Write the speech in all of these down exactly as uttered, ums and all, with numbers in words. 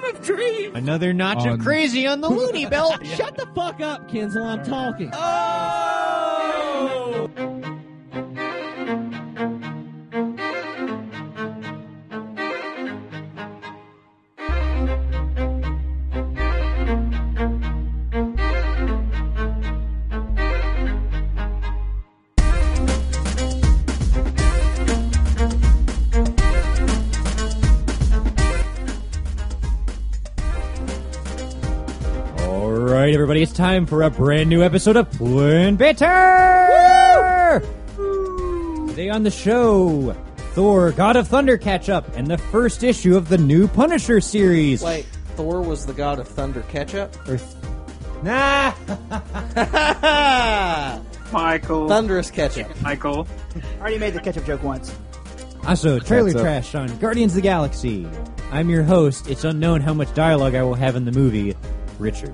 of dreams. Another notch On- of crazy on the loony belt. Shut the fuck up, Kinsel. I'm talking. Oh! All right, everybody, it's time for a brand new episode of Twin Bitter! Today on the show, Thor, God of Thunder catch-up, and the first issue of the new Punisher series. Wait, Thor was the god of thunder ketchup? Or th- nah! Michael. Thunderous ketchup. Michael. I already made the ketchup joke once. Also, trailer That's a- trash on Guardians of the Galaxy. I'm your host. It's unknown how much dialogue I will have in the movie. Richard.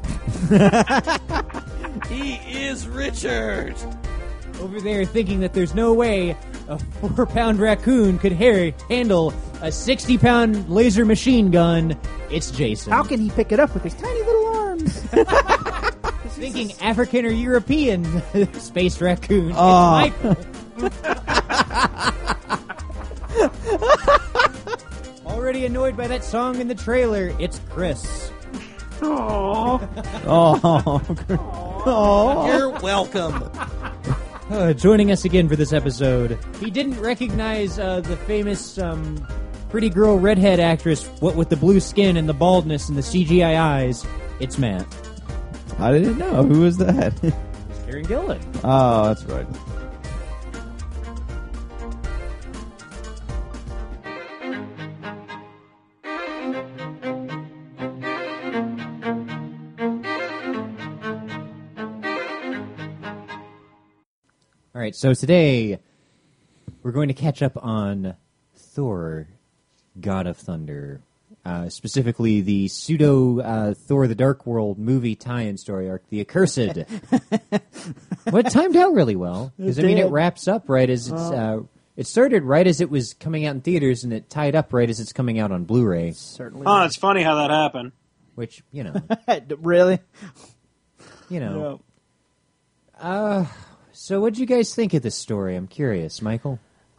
He is Richard. Over there thinking that there's no way a four-pound raccoon could ha- handle a sixty-pound laser machine gun. It's Jason. How can he pick it up with his tiny little arms? Thinking African or European space raccoon. Oh. It's Michael. Already annoyed by that song in the trailer, it's Chris. Aww. Oh. You're welcome. Uh, joining us again for this episode, he didn't recognize uh, the famous um, pretty girl redhead actress, what with the blue skin and the baldness and the C G I eyes. It's Matt. I didn't know. Who was that? Karen Gillan. Oh, that's right. All right, so today we're going to catch up on Thor, God of Thunder, uh, specifically the pseudo uh, Thor: The Dark World movie tie-in story arc, The Accursed. Well, it timed out really well because I mean it did. wraps up right as it's. Uh, it started right as it was coming out in theaters, and it tied up right as it's coming out on Blu-ray. Certainly. Oh, it's funny how that happened. Which you know, Really? you know. Uh, so what'd you guys think of this story? I'm curious, Michael.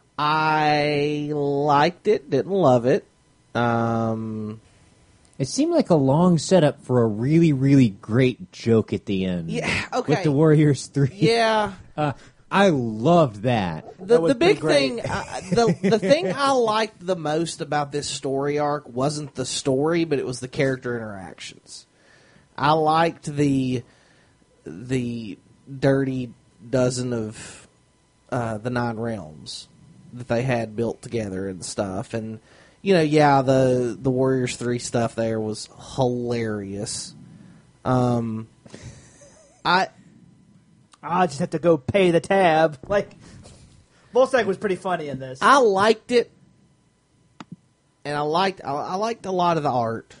I liked it, didn't love it. Um, It seemed like a long setup for a really, really great joke at the end. Yeah, okay. With the Warriors three. yeah. Uh, I loved that. The, was the big pretty thing, uh, the the thing I liked the most about this story arc wasn't the story, but it was the character interactions. I liked the the dirty dozen of uh, the nine realms that they had built together and stuff, and you know, yeah, the the Warriors three stuff there was hilarious. Um, I. I just have to go pay the tab. Like, Volstagg was pretty funny in this. I liked it, and I liked I, I liked a lot of the art.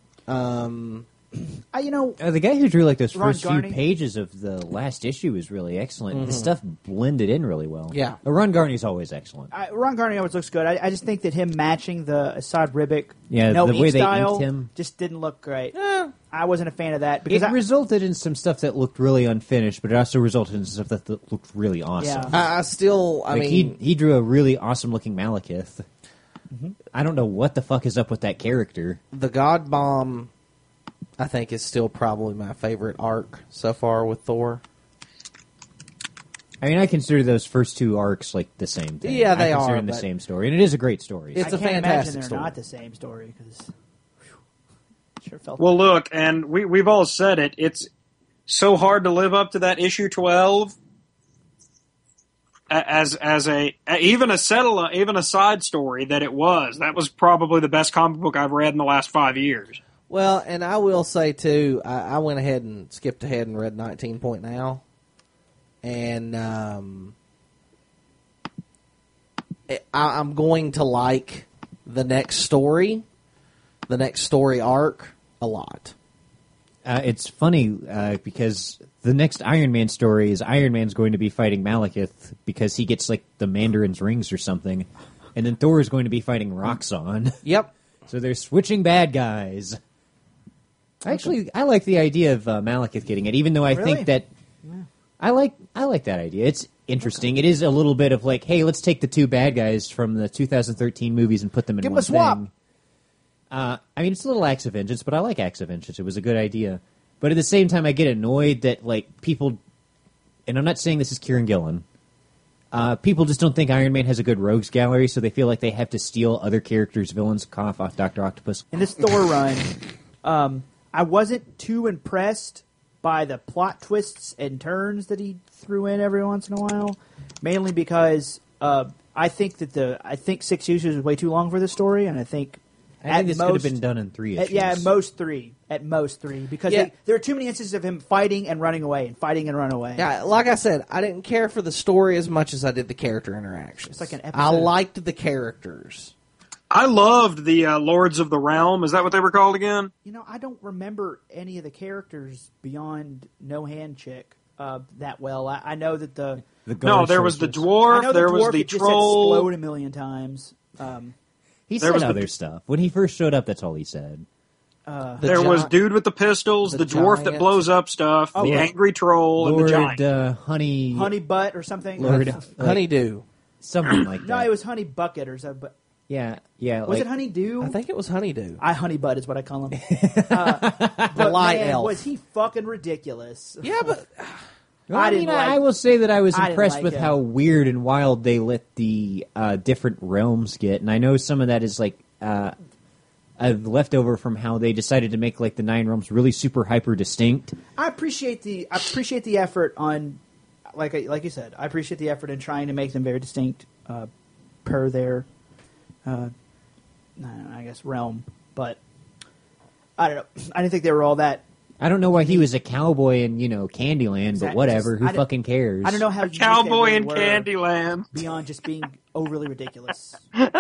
Um, I, you know, Uh, the guy who drew like those Ron first Garney? few pages of the last issue is really excellent. The stuff blended in really well. Yeah. Uh, Ron Garney's always excellent. I, Ron Garney always looks good. I, I just think that him matching the Assad Ribic, Yeah, no the ink way they style, inked him. just didn't look great. eh, I wasn't a fan of that because It I, resulted in some stuff that looked really unfinished, but it also resulted in stuff that th- looked really awesome. Yeah. I, I still, I like mean, he he drew a really awesome looking Malekith. I don't know what the fuck is up with that character. the God Bomb, I think, is still probably my favorite arc so far with Thor. I mean, I consider those first two arcs like the same thing. Yeah, they I consider are, them the but- same story, and it is a great story. It's I a can't imagine fantastic they're story. not the same story because sure felt. Well, look, and we, we've all said it. It's so hard to live up to that issue twelve a- as as a even a settle even a side story that it was. That was probably the best comic book I've read in the last five years. Well, and I will say too, I, I went ahead and skipped ahead and read nineteen Point Now, and um, it, I, I'm going to like the next story, the next story arc a lot. Uh, it's funny uh, because the next Iron Man story is Iron Man's going to be fighting Malekith because he gets like the Mandarin's rings or something, and then Thor is going to be fighting Roxxon. Yep. So they're switching bad guys. Actually, I like the idea of uh, Malekith getting it, even though I Really? think that I like I like that idea. It's interesting. It is a little bit of like, hey, let's take the two bad guys from the two thousand thirteen movies and put them in Give 'em one a swap. thing. Uh, I mean, it's a little Acts of Vengeance, but I like Acts of Vengeance. It was a good idea. But at the same time, I get annoyed that like people, and I'm not saying this is Kieran Gillen. Uh, people just don't think Iron Man has a good rogues gallery, so they feel like they have to steal other characters' villains. Cough off Doctor Octopus. In this Thor run, um, I wasn't too impressed by the plot twists and turns that he threw in every once in a while, mainly because uh, I think that the I think six issues is way too long for this story, and I think I at think this most, could have been done in three at- issues. yeah, at most three, at most three, because Yeah. they, there are too many instances of him fighting and running away, and fighting and running away. Yeah, like I said, I didn't care for the story as much as I did the character interactions. It's like an I episode. liked the characters. I loved the uh, Lords of the Realm. Is that what they were called again? You know, I don't remember any of the characters beyond No Hand Chick uh, that well. I, I know that the The No, Garden there was the Sorceress. I dwarf. know There the was dwarf the that just troll. explode a million times. Um, He There said was the- other stuff. When he first showed up, that's all he said. The There was gi- dude with the pistols, the the, dwarf that giant- blows up stuff, Oh, the yeah. angry troll, and Lord the giant. uh, Honey... Honey Butt or something. Lord... like, Honeydew. something like that. No, it was Honey Bucket or something. But Yeah, yeah. was like, it Honeydew? I think it was Honeydew. I Honey Butt is what I call him. uh, but light man, elf. was he fucking ridiculous? Yeah, but Well, I I, mean, didn't I, like- I will say that I was I didn't impressed like with it. how weird and wild they let the uh, different realms get, and I know some of that is like uh, a leftover from how they decided to make like the nine realms really super hyper distinct. I appreciate the I appreciate the effort on, like I, like you said, I appreciate the effort in trying to make them very distinct uh, per their, uh, I, don't know, I guess realm. But I don't know. I didn't think they were all that. I don't know why he was a cowboy in you know Candyland, Exactly. but whatever. Just- Who I don't- fucking cares? I don't know how A unique they cowboy really in were Candyland. beyond just being overly ridiculous.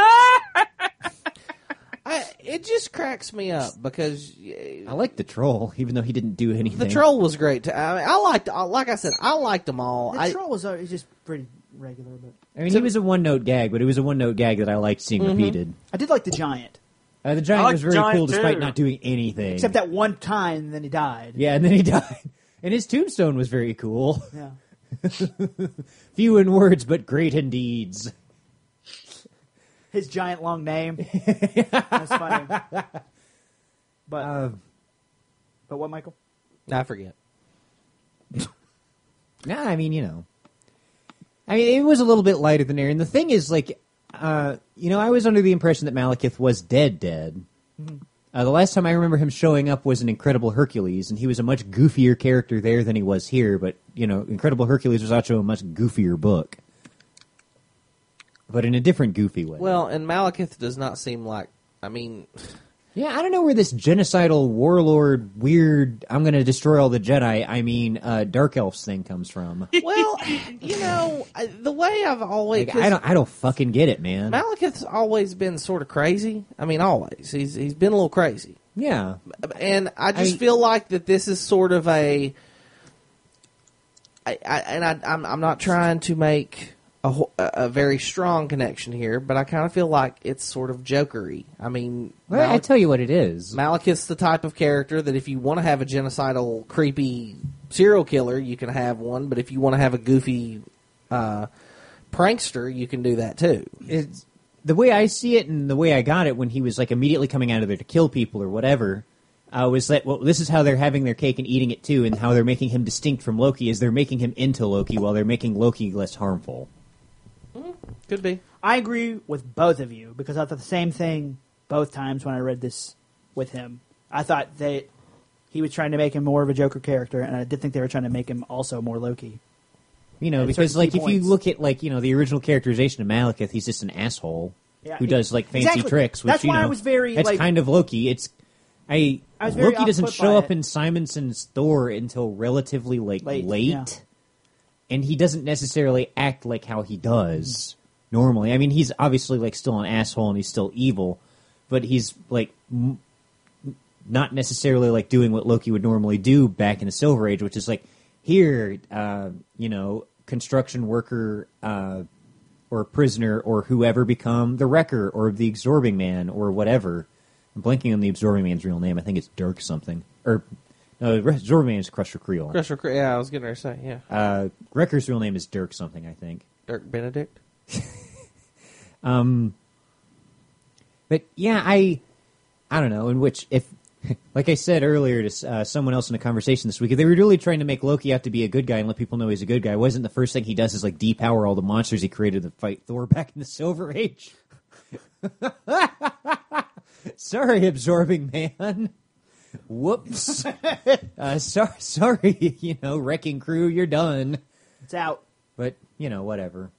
I, it just cracks me up because I like the troll, even though he didn't do anything. the troll was great. Too. I, mean, I liked, I- like I said, I liked them all. The I, troll was uh, just pretty regular, but I mean, he was a one note gag, but it was a one note gag that I liked seeing Mm-hmm. repeated. I did like the giant, Uh, the giant I like was the very giant, cool, despite too. not doing anything. except that one time, and then he died. Yeah, and then he died. And his tombstone was very cool. Yeah. Few in words, but great in deeds. His giant long name. That's funny. But Uh, but what, Michael? I forget. nah, I mean, you know. I mean, it was a little bit lighter than air. And the thing is, like, uh, you know, I was under the impression that Malekith was dead, dead. Uh, the last time I remember him showing up was in Incredible Hercules, and he was a much goofier character there than he was here. But, you know, Incredible Hercules was also a much goofier book. But in a different goofy way. Well, and Malekith does not seem like. I mean, Yeah, I don't know where this genocidal warlord, weird, I'm going to destroy all the Jedi, I mean, uh, Dark Elves thing comes from. well, you know, I- the way I've always. Like, I don't, I don't fucking get it, man. Malekith's always been sort of crazy. I mean, always. He's he's been a little crazy. Yeah. And I just I- feel like that this is sort of a. I, I, and I, I'm I'm not trying to make a, ho- a a very strong connection here, but I kind of feel like it's sort of jokery. I mean, Well, I Malek- tell you what it is. Malekith's the type of character that if you want to have a genocidal, creepy serial killer, you can have one. But if you want to have a goofy uh, prankster, you can do that too. It's, the way I see it and the way I got it when he was like immediately coming out of there to kill people or whatever, uh, was that, well, this is how they're having their cake and eating it too, and how they're making him distinct from Loki is they're making him into Loki while they're making Loki less harmful. Could be. I agree with both of you because I thought the same thing both times when I read this with him. I thought that he was trying to make him more of a Joker character, and I did think they were trying to make him also more Loki. You know, At because certain like key if you points. look at like, you know, the original characterization of Malekith, he's just an asshole Yeah, who he- does like fancy Exactly. tricks, which That's you why I know, was very, that's like- kind of Loki. It's I, I was very Loki doesn't off-put show by up it. in Simonson's Thor until relatively like Late, late, yeah. and he doesn't necessarily act like how he does normally. I mean, he's obviously like still an asshole and he's still evil, but he's like m- not necessarily like doing what Loki would normally do back in the Silver Age, which is like here, uh, you know, construction worker uh, or prisoner or whoever become the Wrecker or the Absorbing Man or whatever. I'm blanking on the Absorbing Man's real name. I think it's Dirk something. or no, Zorbaman's Crusher Creel. Crusher, Cre- yeah, I was getting ready to say, yeah. Uh, Wrecker's real name is Dirk something, I think. Dirk Benedict. Um, but yeah, I, I don't know. In which, if, like I said earlier to uh, someone else in a conversation this week, if they were really trying to make Loki out to be a good guy and let people know he's a good guy, wasn't the first thing he does is like depower all the monsters he created to fight Thor back in the Silver Age? Sorry, Absorbing Man. Whoops. uh, so- sorry, you know, Wrecking Crew, you're done. It's out. But you know, whatever.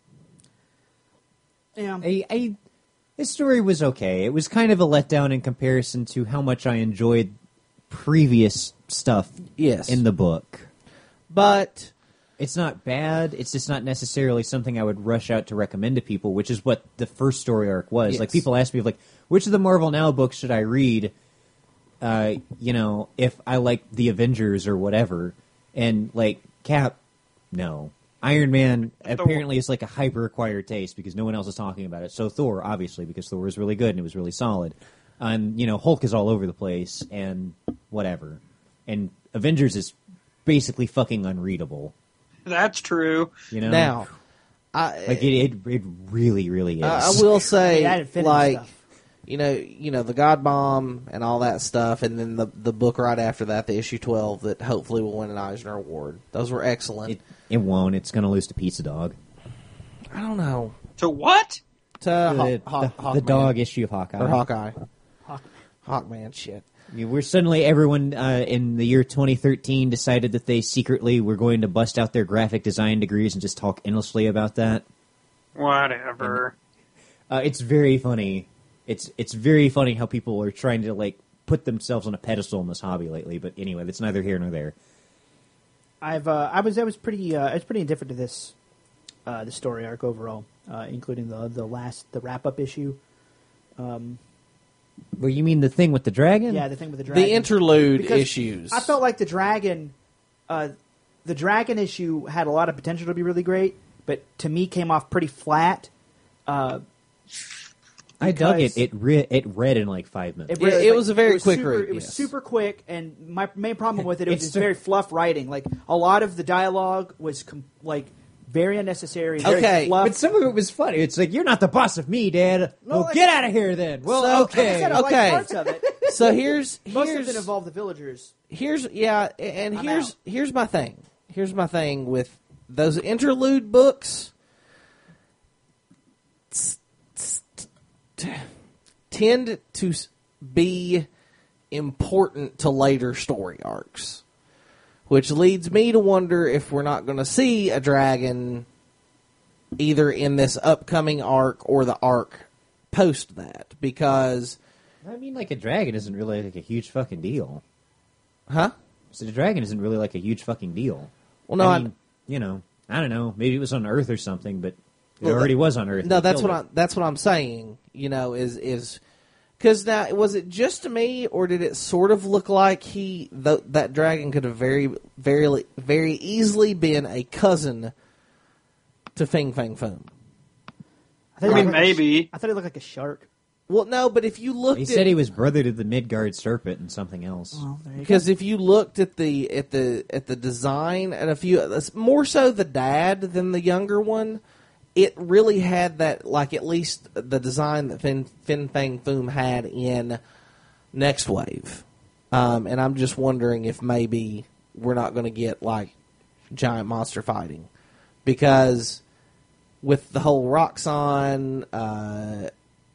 Yeah. I, I, this story was okay. It was kind of a letdown in comparison to how much I enjoyed previous stuff Yes. in the book. But It's not bad. It's just not necessarily something I would rush out to recommend to people, which is what the first story arc was. Yes. Like, people ask me, like, which of the Marvel Now books should I read, uh, you know, if I like the Avengers or whatever. And, like, Cap, no. Iron Man apparently is like a hyper-acquired taste because no one else is talking about it. So Thor, obviously, because Thor was really good and it was really solid. And, you know, Hulk is all over the place and whatever. And Avengers is basically fucking unreadable. That's true. You know? now, I, Like, it, it, it really, really is. I, I will say, Yeah, I didn't finish like, stuff. you know, you know, the God Bomb and all that stuff, and then the the book right after that, the issue twelve, that hopefully will win an Eisner Award. Those were excellent. It, it won't. It's going to lose to Pizza Dog. I don't know. To what? To The, Haw- the, Haw- the Hawkman. dog issue of Hawkeye. or Hawkeye. Hawk- Hawkman, shit. I mean, we're suddenly, everyone uh, in the year twenty thirteen decided that they secretly were going to bust out their graphic design degrees and just talk endlessly about that. Whatever. Uh, it's very funny. It's it's very funny how people are trying to like put themselves on a pedestal in this hobby lately. But anyway, that's neither here nor there. I've uh, I was I was pretty uh, I was pretty indifferent to this uh, the story arc overall, uh, including the the last the wrap up issue. Um, Well, you mean the thing with the dragon? yeah, the thing with the dragon. The interlude Because issues. I felt like the dragon, uh, the dragon issue had a lot of potential to be really great, but to me came off pretty flat. Uh, I dug it. because- It re- it read in like five minutes. Yeah, really- it was a very was quick super, read, It was yes. super quick, and my main problem with it, it was It's just the- very fluff writing. Like a lot of the dialogue was com- like very unnecessary. Very Okay, fluff. But some of it was funny. It's like, you're not the boss of me, Dad. No, well, like- get out of here then. Well, So- Like I okay. said, I liked Okay. parts of it. so here's Most here's of it involved the villagers. here's yeah, and I'm here's out. here's my thing. Here's my thing with those interlude books. Tend to s- be important to later story arcs, which leads me to wonder if we're not going to see a dragon either in this upcoming arc or the arc post that. Because, I mean, like, a dragon isn't really like a huge fucking deal. huh? So the dragon isn't really like a huge fucking deal. Well, no, I I- mean, you know, I don't know. Maybe it was on Earth or something, but it Well, already that- was on Earth. No, and they that's killed what it. I, that's what I'm saying. You know, is is because now was it just to me, or did it sort of look like he th- that dragon could have very very very easily been a cousin to Fing Fang Foom? I, thought I it mean, looked like a maybe. sh- I thought it looked like a shark. Well, no, but if you looked He at said he was brother to the Midgard serpent and something else. Well, there you because if you looked at the at the at the design and a few more so the dad than the younger one, it really had that, like, at least the design that Fin, Fin Fang Foom had in Next Wave. Um, and I'm just wondering if maybe we're not going to get, like, giant monster fighting. Because with the whole Roxxon uh,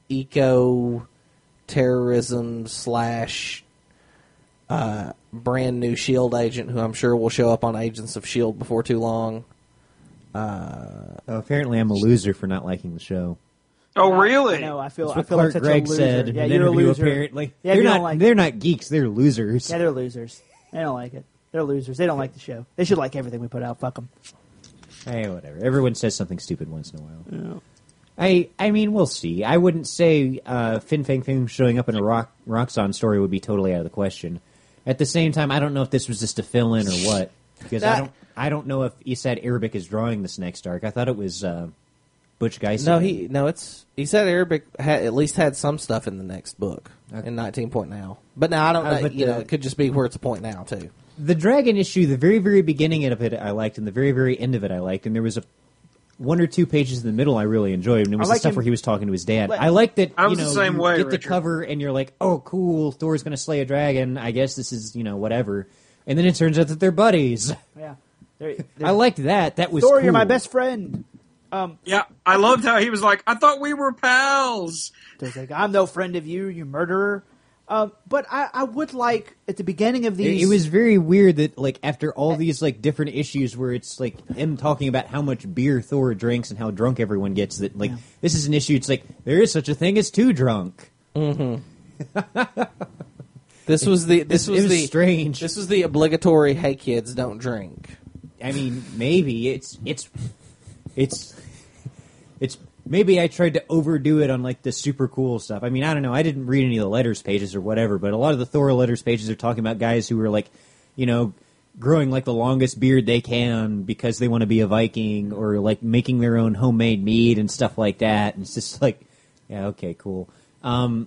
eco-terrorism slash uh, brand new S H I E L D agent, who I'm sure will show up on Agents of S H I E L D before too long. Uh, Oh, apparently, I'm a loser for not liking the show. Oh, go. really? I know. I feel. That's I what feel Clark like such Gregg a loser. said Yeah, in an you're a interview. loser. Apparently, Yeah, they're you don't not. like they're not geeks. They're losers. Yeah, they're losers. They don't like it. They're losers. They don't like the show. They should like everything we put out. Fuck them. Hey, whatever. Everyone says something stupid once in a while. I I mean, we'll see. I wouldn't say uh, Fin Fang Foom showing up in a Rock Roxxon story would be totally out of the question. At the same time, I don't know if this was just a fill in or what, because I That- don't I don't know if Isad Arabic is drawing this next arc. I thought it was uh, Butch Geist. No, again? he no. It's he said Arabic had, at least had some stuff in the next book Okay. in nineteen Point Now. But now I don't Uh, know. but You the- know, it could just be where it's a point now too. The dragon issue, the very, very beginning of it, I liked, and the very, very end of it, I liked, and there was a one or two pages in the middle I really enjoyed, and it was I the like stuff him- where he was talking to his dad. Let- I like that. I was you know, the same you way, get the Richard. cover, and you're like, "Oh, cool! Thor's going to slay a dragon. I guess this is you know whatever." And then it turns out that they're buddies. Yeah. They're- I they're- liked that. That was Thor, cool. you're my best friend. Um, Yeah, I loved how he was like, I thought we were pals. There's like, I'm no friend of you, you murderer. Um, but I, I would like at the beginning of It, these. it was very weird that like after all these like different issues where it's like him talking about how much beer Thor drinks and how drunk everyone gets, that like Yeah. this is an issue. It's like there is such a thing as too drunk. This was the this It was was the strange. This was the obligatory. Hey kids, don't drink. I mean, maybe it's it's it's it's maybe I tried to overdo it on like the super cool stuff. I mean, I don't know. I didn't read any of the letters pages or whatever, but a lot of the Thor letters pages are talking about guys who are like, you know, growing like the longest beard they can because they want to be a Viking, or like making their own homemade mead and stuff like that. And it's just like, yeah, okay, cool. Um,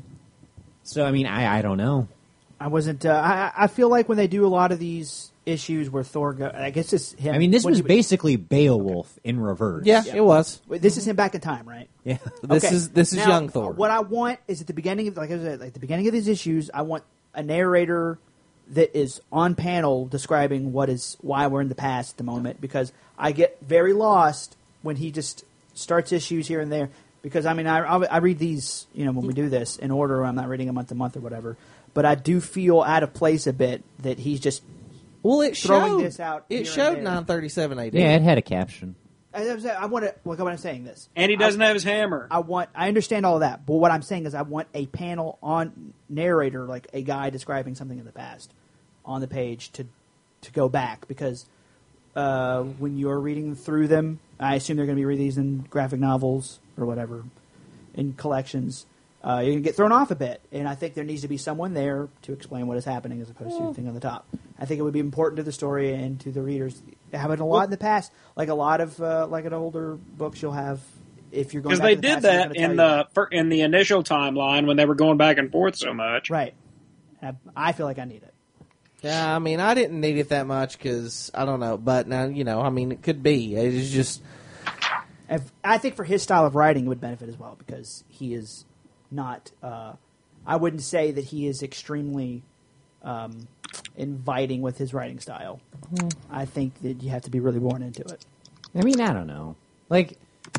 so I mean, I I don't know. I wasn't. Uh, I I feel like when they do a lot of these issues where Thor go, I guess it's him. I mean, this when was he- basically Beowulf in reverse. Yeah, it was. Wait, This is him back in time, right? Yeah. This Okay. is this is Now, young Thor. What I want is at the beginning of, like I said, like the beginning of these issues, I want a narrator that is on panel describing what is why we're in the past at the moment, because I get very lost when he just starts issues here and there. Because I mean, I I I read these, you know, when we do this in order. I'm not reading them month to month or whatever, but I do feel out of place a bit that he's just. Well, it throwing showed this out here It and showed there. nine thirty-seven A D. Yeah, it had a caption. I, I want to. Look, what I'm saying this. And he doesn't have his hammer. I want. I understand all of that, but what I'm saying is, I want a panel on narrator, like a guy describing something in the past, on the page to to go back, because uh, when you're reading through them, I assume they're going to be reading these in graphic novels or whatever, in collections. Uh, you're going to get thrown off a bit, and I think there needs to be someone there to explain what is happening as opposed to a thing on the top. I think it would be important to the story and to the readers. Having a lot in the past, like a lot of uh, like an older books, you'll have if you're going Because back they to the did past, they're that gonna tell in you- the fir- in the initial timeline when they were going back and forth so much. right. I, I feel like I need it. Yeah, I mean, I didn't need it that much because I don't know, but now you know, I mean, it could be. It's just If, I think for his style of writing, it would benefit as well, because he is not. Uh, I wouldn't say that he is extremely um, inviting with his writing style. I think that you have to be really born into it. I mean, I don't know. Like,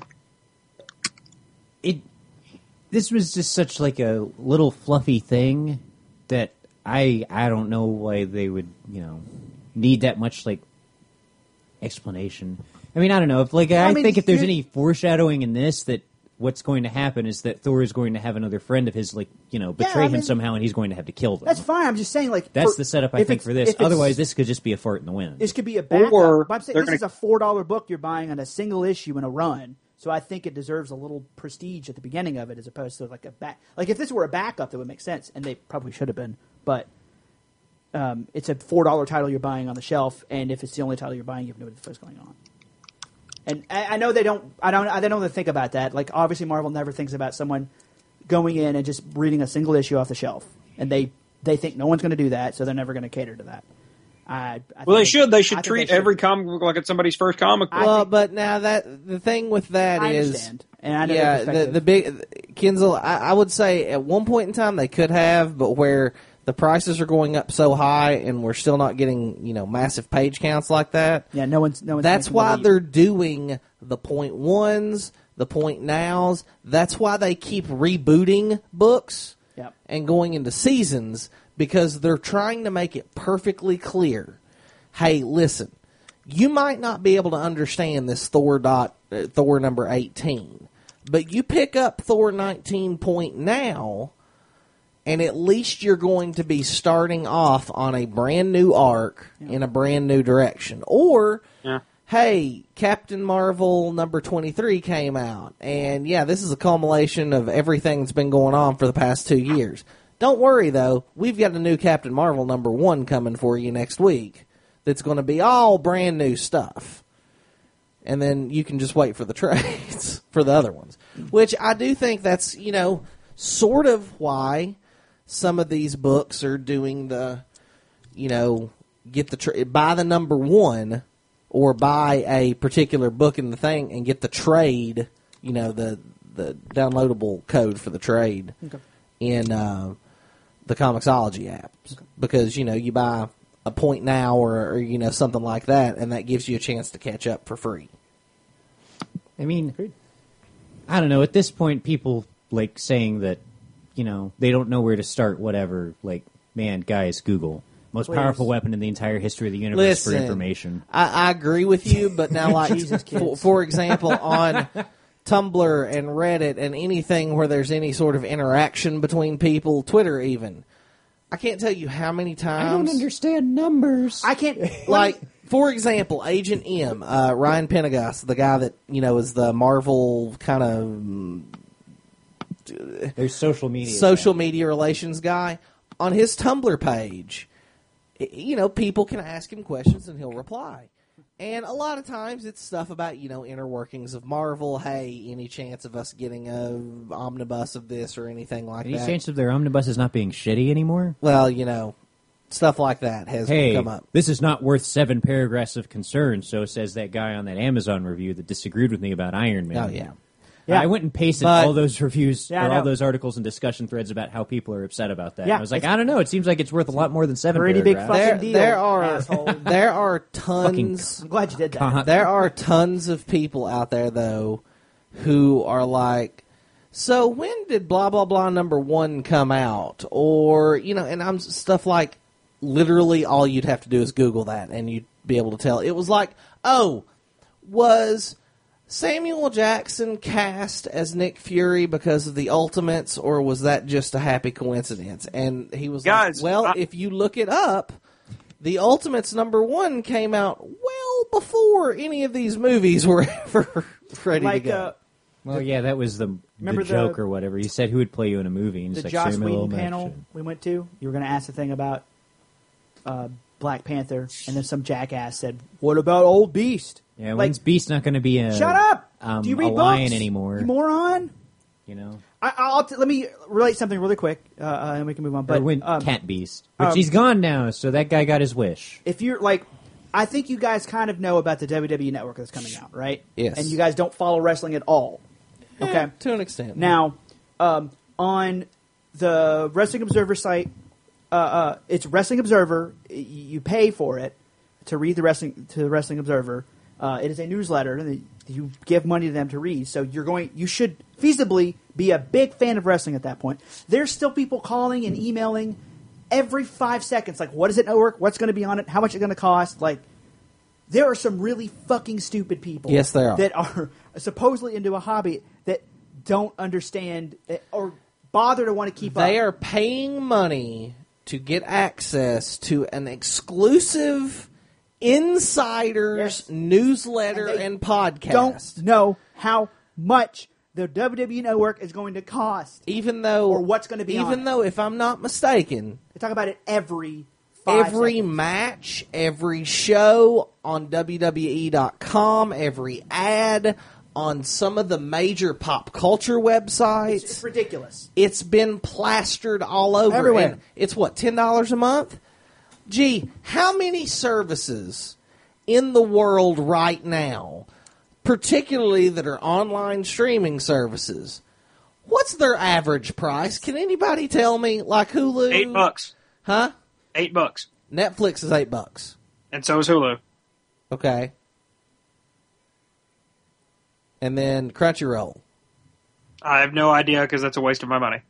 it. This was just such like a little fluffy thing that I I don't know why they would you know need that much like explanation. I mean, I don't know if like I, I mean, think if there's here- any foreshadowing in this that what's going to happen is that Thor is going to have another friend of his like you know betray I him mean, somehow and he's going to have to kill them. That's fine. I'm just saying, like That's for- the setup I if think it's- for this. if it's- Otherwise, this could just be a fart in the wind. This could be a backup. Or but I'm saying they're this gonna- is a four dollar book you're buying on a single issue in a run. So I think it deserves a little prestige at the beginning of it, as opposed to like a back. Like if this were a backup, that would make sense, and they probably should have been. But um, it's a four dollar title you're buying on the shelf, and if it's the only title you're buying, you have no idea what's going on. And I, I know they don't. I don't. I don't really think about that. Like obviously, Marvel never thinks about someone going in and just reading a single issue off the shelf, and they they think no one's going to do that, so they're never going to cater to that. I, I think Well, they should. They I should think treat they should. every comic book like it's somebody's first comic book. I well, think- but now that the thing with that I is, understand. And I know yeah, their the perspective. the big Kinzel. I, I would say at one point in time they could have, but where the prices are going up so high and we're still not getting you know massive page counts like that. Yeah, no one's no one's. That's making why the leap. they're doing the point ones, the point nows. That's why they keep rebooting books Yep. and going into seasons, because they're trying to make it perfectly clear. Hey, listen, you might not be able to understand this Thor dot uh, Thor number eighteen, but you pick up Thor nineteen point now, and at least you're going to be starting off on a brand new arc in a brand new direction. Or, Yeah. hey, Captain Marvel number twenty-three came out, and yeah, this is a culmination of everything that's been going on for the past two years. Don't worry, though, we've got a new Captain Marvel number one coming for you next week that's going to be all brand new stuff. and then you can just wait for the trades for the other ones. Which I do think that's, you know, sort of why some of these books are doing the, you know, get the tra- buy the number one or buy a particular book in the thing and get the trade, you know, the the downloadable code for the trade Okay. in uh, the Comixology app. Okay. Because, you know, you buy a point now or, or, you know, something like that, and that gives you a chance to catch up for free. I mean, I don't know. At this point, people like saying that, you know, they don't know where to start, whatever. Like, man, guys, Google. Most Please. powerful weapon in the entire history of the universe Listen, for information. I, I agree with you, but now, like, Jesus, kids. for, for example, on Tumblr and Reddit and anything where there's any sort of interaction between people, Twitter even, I can't tell you how many times. understand numbers. I can't Like, for example, Agent M, uh, Ryan Penagos, the guy that, you know, is the Marvel kind of There's social media. social media relations guy, on his Tumblr page, y- you know, people can ask him questions and he'll reply. And a lot of times it's stuff about, you know, inner workings of Marvel. Hey, any chance of us getting a omnibus of this or anything like Any that? chance of their omnibuses not being shitty anymore? Well, you know, stuff like that has Hey, come up. this is not worth seven paragraphs of concern, so says that guy on that Amazon review that disagreed with me about Iron Man. Oh, yeah. Yeah. I went and pasted But- all those reviews Yeah, I or all know. those articles and discussion threads about how people are upset about that. Yeah, And I was like, it's- I don't know. It seems like it's worth a lot more than seven Pretty big paragraphs. fucking There, deal, there are asshole. there are tons. I'm glad you did that. God. There are tons of people out there, though, who are like, so when did blah, blah, blah number one come out? Or, you know, and I'm stuff like, literally all you'd have to do is Google that, and you'd be able to tell. It was like, oh, was Samuel Jackson cast as Nick Fury because of the Ultimates, or was that just a happy coincidence? And he was Guys, like, well, I- if you look it up, the Ultimates number one came out well before any of these movies were ever ready Like to go. uh, Well, yeah, that was the, Remember the the- joke or whatever. He said who would play you in a movie. And the it's like, Joss Samuel Whedon L. panel Jackson. we went to. You were going to ask the thing about uh, Black Panther, and then some jackass said, "What about Old Beast?" Yeah, Like, when's Beast not going to be a shut up! um, Do you a read lion books? anymore? You moron! You know, I, I'll t- let me relate something really quick, uh, uh, and we can move on. but But when um, Cat Beast, which um, he's gone now, so that guy got his wish. if you're like, I think you guys kind of know about the W W E Network that's coming out, right? Yes. And you guys don't follow wrestling at all. Okay. Yeah, to an extent. Now, um, on the Wrestling Observer site, uh, uh, it's Wrestling Observer. Y- You pay for it to read the wrestling to the Wrestling Observer. Uh, it is a newsletter, and you give money to them to read. So you're going. You should feasibly be a big fan of wrestling at that point. There's still people calling and emailing every five seconds, like, "What does it network? What's going to be on it? How much is it going to cost?" Like, there are some really fucking stupid people. Yes, there are. That are supposedly into a hobby that don't understand eh, or bother to want to keep They up. are paying money to get access to an exclusive insiders Yes. newsletter And and, they podcast. don't know how much the W W E Network is going to cost. even though or what's gonna be even on it. though, if I'm not mistaken, They talk about it every five every seconds. match, every show on W W E dot com, every ad on some of the major pop culture websites, It's, it's ridiculous. it's been plastered all over. Everywhere. And it's what, ten dollars a month? Gee, how many services in the world right now, particularly that are online streaming services, what's their average price? Can anybody tell me? Like Hulu? Eight bucks. Huh? Eight bucks. Netflix is eight bucks. And so is Hulu. Okay. And then Crunchyroll. I have no idea because that's a waste of my money.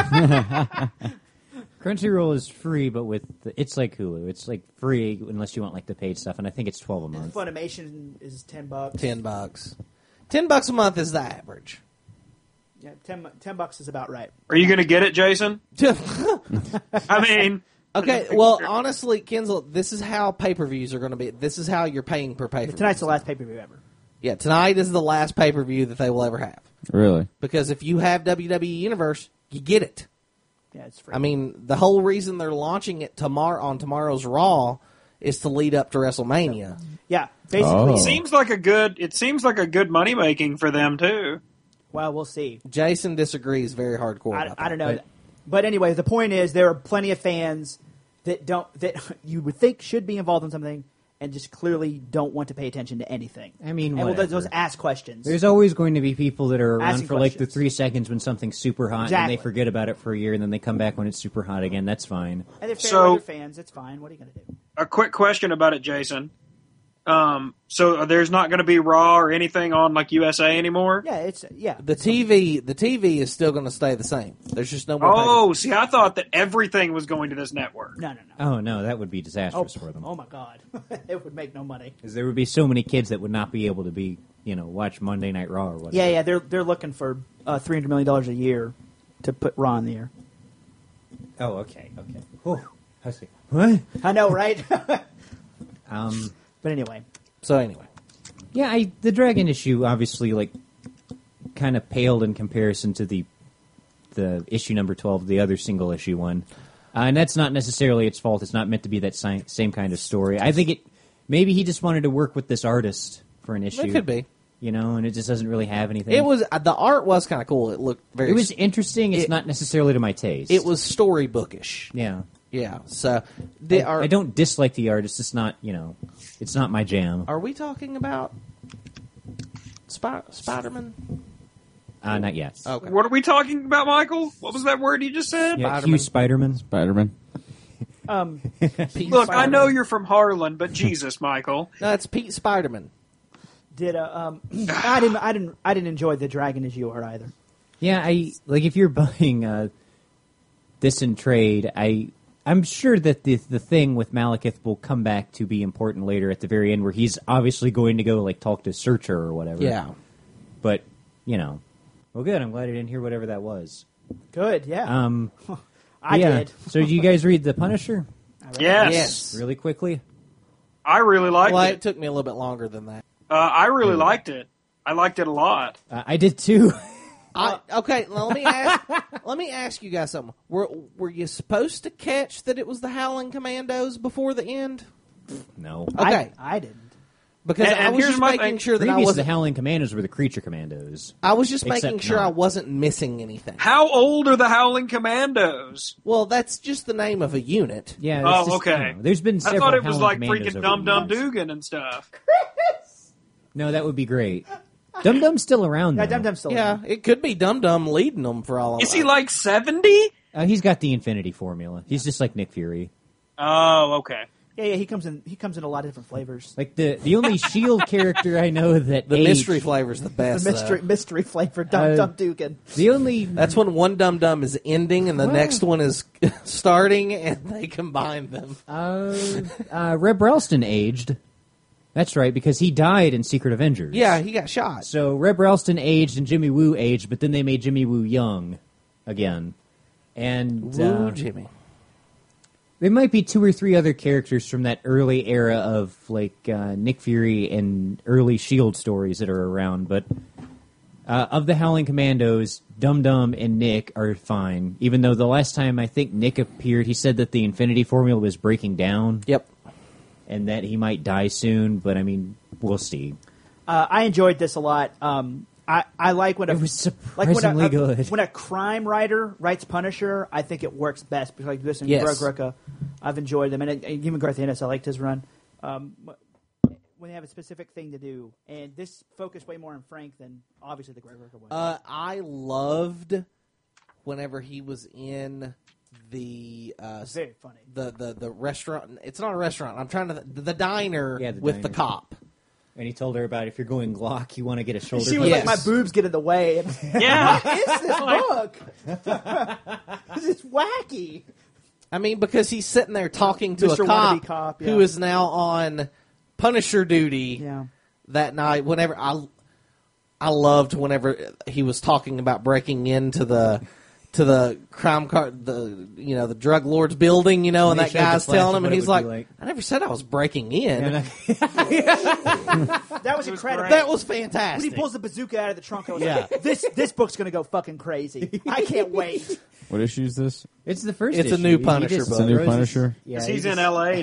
Crunchyroll is free, but with the, it's like Hulu. It's like free unless you want like the paid stuff, and I think it's twelve a month. Funimation is ten bucks. Ten bucks. Ten bucks a month is the average. Yeah, ten, mu- ten bucks is about right. Are you going to get it, Jason? I mean, Okay, well, honestly, Kinzel, this is how pay-per-views are going to be. This is how you're paying per pay-per-view. Tonight's the last pay per view ever. Yeah, tonight is the last pay-per-view that they will ever have. Really? Because if you have W W E Universe, you get it. Yeah, it's free. I mean, the whole reason they're launching it tomorrow on tomorrow's Raw is to lead up to WrestleMania. Yeah, basically. Oh. It seems like a good. It seems like a good money making for them too. Well, we'll see. Jason disagrees very hardcore. I, about I don't that. know, but anyway, the point is there are plenty of fans that don't that you would think should be involved in something and just clearly don't want to pay attention to anything. I mean, and will whatever. just ask questions. There's always going to be people that are around Asking for like the questions. three seconds when something's super hot, Exactly. and they forget about it for a year, and then they come back when it's super hot again. That's fine. and they're fair So- weather fans. It's fine. What are you going to do? A quick question about it, Jason. Um, so there's not going to be Raw or anything on like U S A anymore? Yeah, it's yeah. The T V, the T V is still going to stay the same. There's just no more. Oh, see, I thought that everything was going to this network. No, no, no. Oh no, that would be Oh, disastrous for them. oh my God, it would make no money. Because there would be so many kids that would not be able to be, you know, watch Monday Night Raw or whatever. Yeah, yeah. They're they're looking for uh, three hundred million dollars a year to put Raw in the air. Oh, okay, okay. Oh, I see. What? I know, right? Um, But anyway, So anyway, yeah, I, the Dragon issue obviously like kind of paled in comparison to the the issue number twelve, the other single issue one, uh, and that's not necessarily its fault. It's not meant to be that si- same kind of story. I think it maybe he just wanted to work with this artist for an issue. it could be. you know, and it just doesn't really have anything. It was uh, the art was kind of cool. It looked very. It was interesting. It's it- not necessarily to my taste. It was storybookish. Yeah. Yeah. So the I, are I don't dislike the art. It's just not, you know, it's not my jam. are we talking about Spy- Spider-Man? Uh, not yet. Okay. What are we talking about, Michael? What was that word you just said? Yeah, Spider-Man. Hugh Spider-Man. Spider-Man. um, Pete Look, I Spider-Man. know you're from Harlan, but Jesus, Michael. No, it's Pete Spider-Man. did uh, um, I didn't I didn't I didn't enjoy the Dragon issue art either. Yeah, I like if you're buying uh, this in trade, I I'm sure that the the thing with Malekith will come back to be important later at the very end, where he's obviously going to go like talk to Searcher or whatever. Yeah. but you know, well, good. I'm glad I didn't hear whatever that was. Good, yeah, Um, I yeah. did. So, did you guys read The Punisher I read Yes. Yes. really quickly? I really liked Well, it. it took me a little bit longer than that. Uh, I really liked it. I liked it a lot. Uh, I did too. I, okay, now let me ask. let me ask you guys something. Were Were you supposed to catch that it was the Howling Commandos before the end? No. Okay, I, I didn't. because And- I and was here's just my making thing. sure that I Previous, the wasn't. Howling Commandos were the Creature Commandos. I was just Except making sure not. I wasn't missing anything. How old are the Howling Commandos? Well, that's just the name of a unit. Yeah. Oh, it's just, okay. you know, there's been I several thought it was Howling like Commandos freaking over Dum the Dum years. Dugan and stuff. No, that would be great. Dum Dum's still around. Yeah, though. Dum Dum's still Yeah, around. it could be Dum Dum leading them for all. Is I he know. like seventy? Uh, he's got the Infinity Formula. He's just like Nick Fury. Oh, okay. Yeah, yeah. He comes in. He comes in a lot of different flavors. Like the the only Shield character I know that the aged- mystery flavor's the best? The mystery though. mystery flavor Dum Uh, Dum Dugan. The only That's when one Dum Dum is ending and the Well- next one is starting, and they combine them. uh, uh, Reb Ralston aged. That's right, because he died in Secret Avengers. Yeah, he got shot. So Reb Ralston aged and Jimmy Woo aged, but then they made Jimmy Woo young again. And Woo, uh, Jimmy. there might be two or three other characters from that early era of like uh, Nick Fury and early Shield stories that are around, but uh, of the Howling Commandos, Dum Dum and Nick are fine. Even though the last time I think Nick appeared, he said that the Infinity Formula was breaking down Yep. and that he might die soon. But I mean, we'll see. Uh, I enjoyed this a lot. Um, I, I like when a, It was like when surprisingly a, a- good. when a crime writer writes Punisher. I think it works best because like this and Yes. Greg Rucka, I've enjoyed them, and uh, even Garth Ennis, I liked his run. Um, when they have a specific thing to do, and this focused way more on Frank than obviously the Greg Rucka one. Uh, I loved whenever he was in the uh, Very funny. the, the the restaurant. It's not a restaurant. I'm trying to the diner Yeah, the with the diner. cop. And he told her about if you're going Glock, you want to get a shoulder. She was Yes. like, "My boobs get in the way." And, Yeah. what is this book? This is wacky. I mean, because he's sitting there talking to Mister a cop, Wannabe cop, who yeah. is now on Punisher duty Yeah. that night. Whenever I, I loved whenever he was talking about breaking into the to the crime car, the you know the drug lord's building, you know, and They that showed the guy's flash telling of him, what and it he's would like, be like. "I never said I was breaking in." And I- That was It was incredible. great. That was When fantastic. he pulls the bazooka out of the trunk, I was Yeah. like, "This this book's gonna go fucking crazy. I can't wait." What issue is this? It's the first. It's a issue. new He Punisher just book. It's a new throws his- Punisher? Yeah, Because he he's just- in L A now.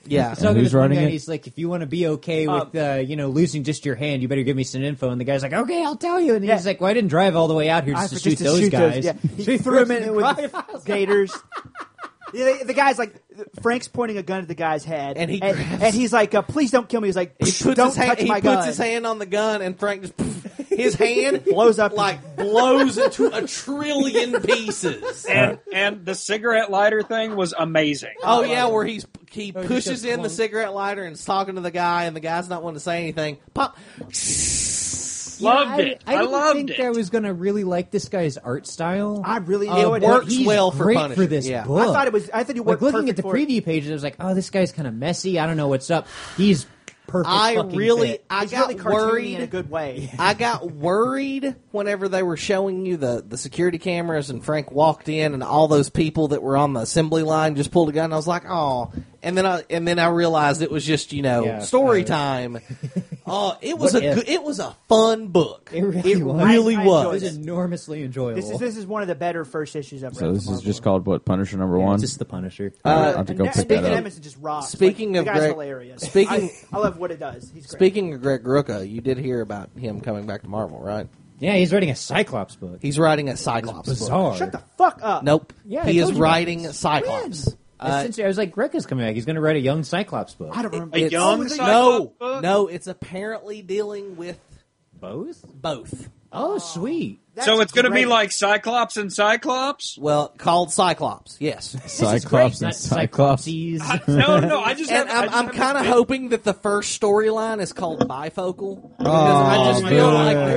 Yeah. He's talking to who's this one writing guy, it? and he's like, if you want to be okay with, uh, you know, losing just your hand, you better give me some info. And the guy's like, okay, I'll tell you. And Yeah. he's like, well, I didn't drive all the way out here I just to just shoot to those shoot guys. yeah. So He threw him in with crocodiles. gators. Yeah, the, the guy's like, Frank's pointing a gun at the guy's head, And he and, grabs- and he's like, uh, "Please don't kill me." He's like, He puts "Don't his hand. touch He my puts gun." his hand on the gun, and Frank just his hand Blows up. like blows into a trillion pieces. And and the cigarette lighter thing was amazing. Oh yeah, where he's he Oh, he pushes just in the flung- cigarette lighter and is talking to the guy, and the guy's not wanting to say anything. Pop. Loved I, it. I, I didn't loved think it. I was going to really like this guy's art style. I really Uh, knew it. works He's- well for great Punisher. for this Yeah. book. I thought it was. I thought he like worked looking at perfect the for it. preview pages, I was like, "Oh, this guy's kind of messy. I don't know what's up." He's perfect. I fucking really, fit. I He's got really cartoony worried in a good way. I got worried whenever they were showing you the, the security cameras and Frank walked in and all those people that were on the assembly line just pulled a gun. I was like, oh. And then I and then I realized it was just, you know, Yeah, story uh, time. Oh, it was What a if? good, it was a fun book. It really was. really I- I was. enjoyed It was enormously enjoyable. This is this is one of the better first issues I've read. So this from is just Marvel. called what Punisher number Yeah, one. it's just the Punisher. Uh, I'll have to And go Ne- pick Nathan that up. Emmons just rocks. Speaking Like, of the guy's Greg- hilarious. speaking- I, I love what it does. He's great. Speaking of Greg Rucka, you did hear about him coming back to Marvel, right? Yeah, he's writing a Cyclops book. He's writing a Cyclops book. Bizarre. Shut the fuck up. Nope. Yeah, I he told is you about writing this. Cyclops. Uh, Since I was like, Rekka's coming back. He's going to write a young Cyclops book. I don't remember. A It's- young Oh, is it- Cyclops no, book? no, it's apparently dealing with Both? both. Oh, sweet. That's So it's going to be great. like Cyclops and Cyclops? Well, called Cyclops, yes. Cyclops and Not Cyclops. Cyclopses. No, no, I just And have, I I'm, just I'm have kind of this big- hoping that the first storyline is called bifocal. Because Oh, I just feel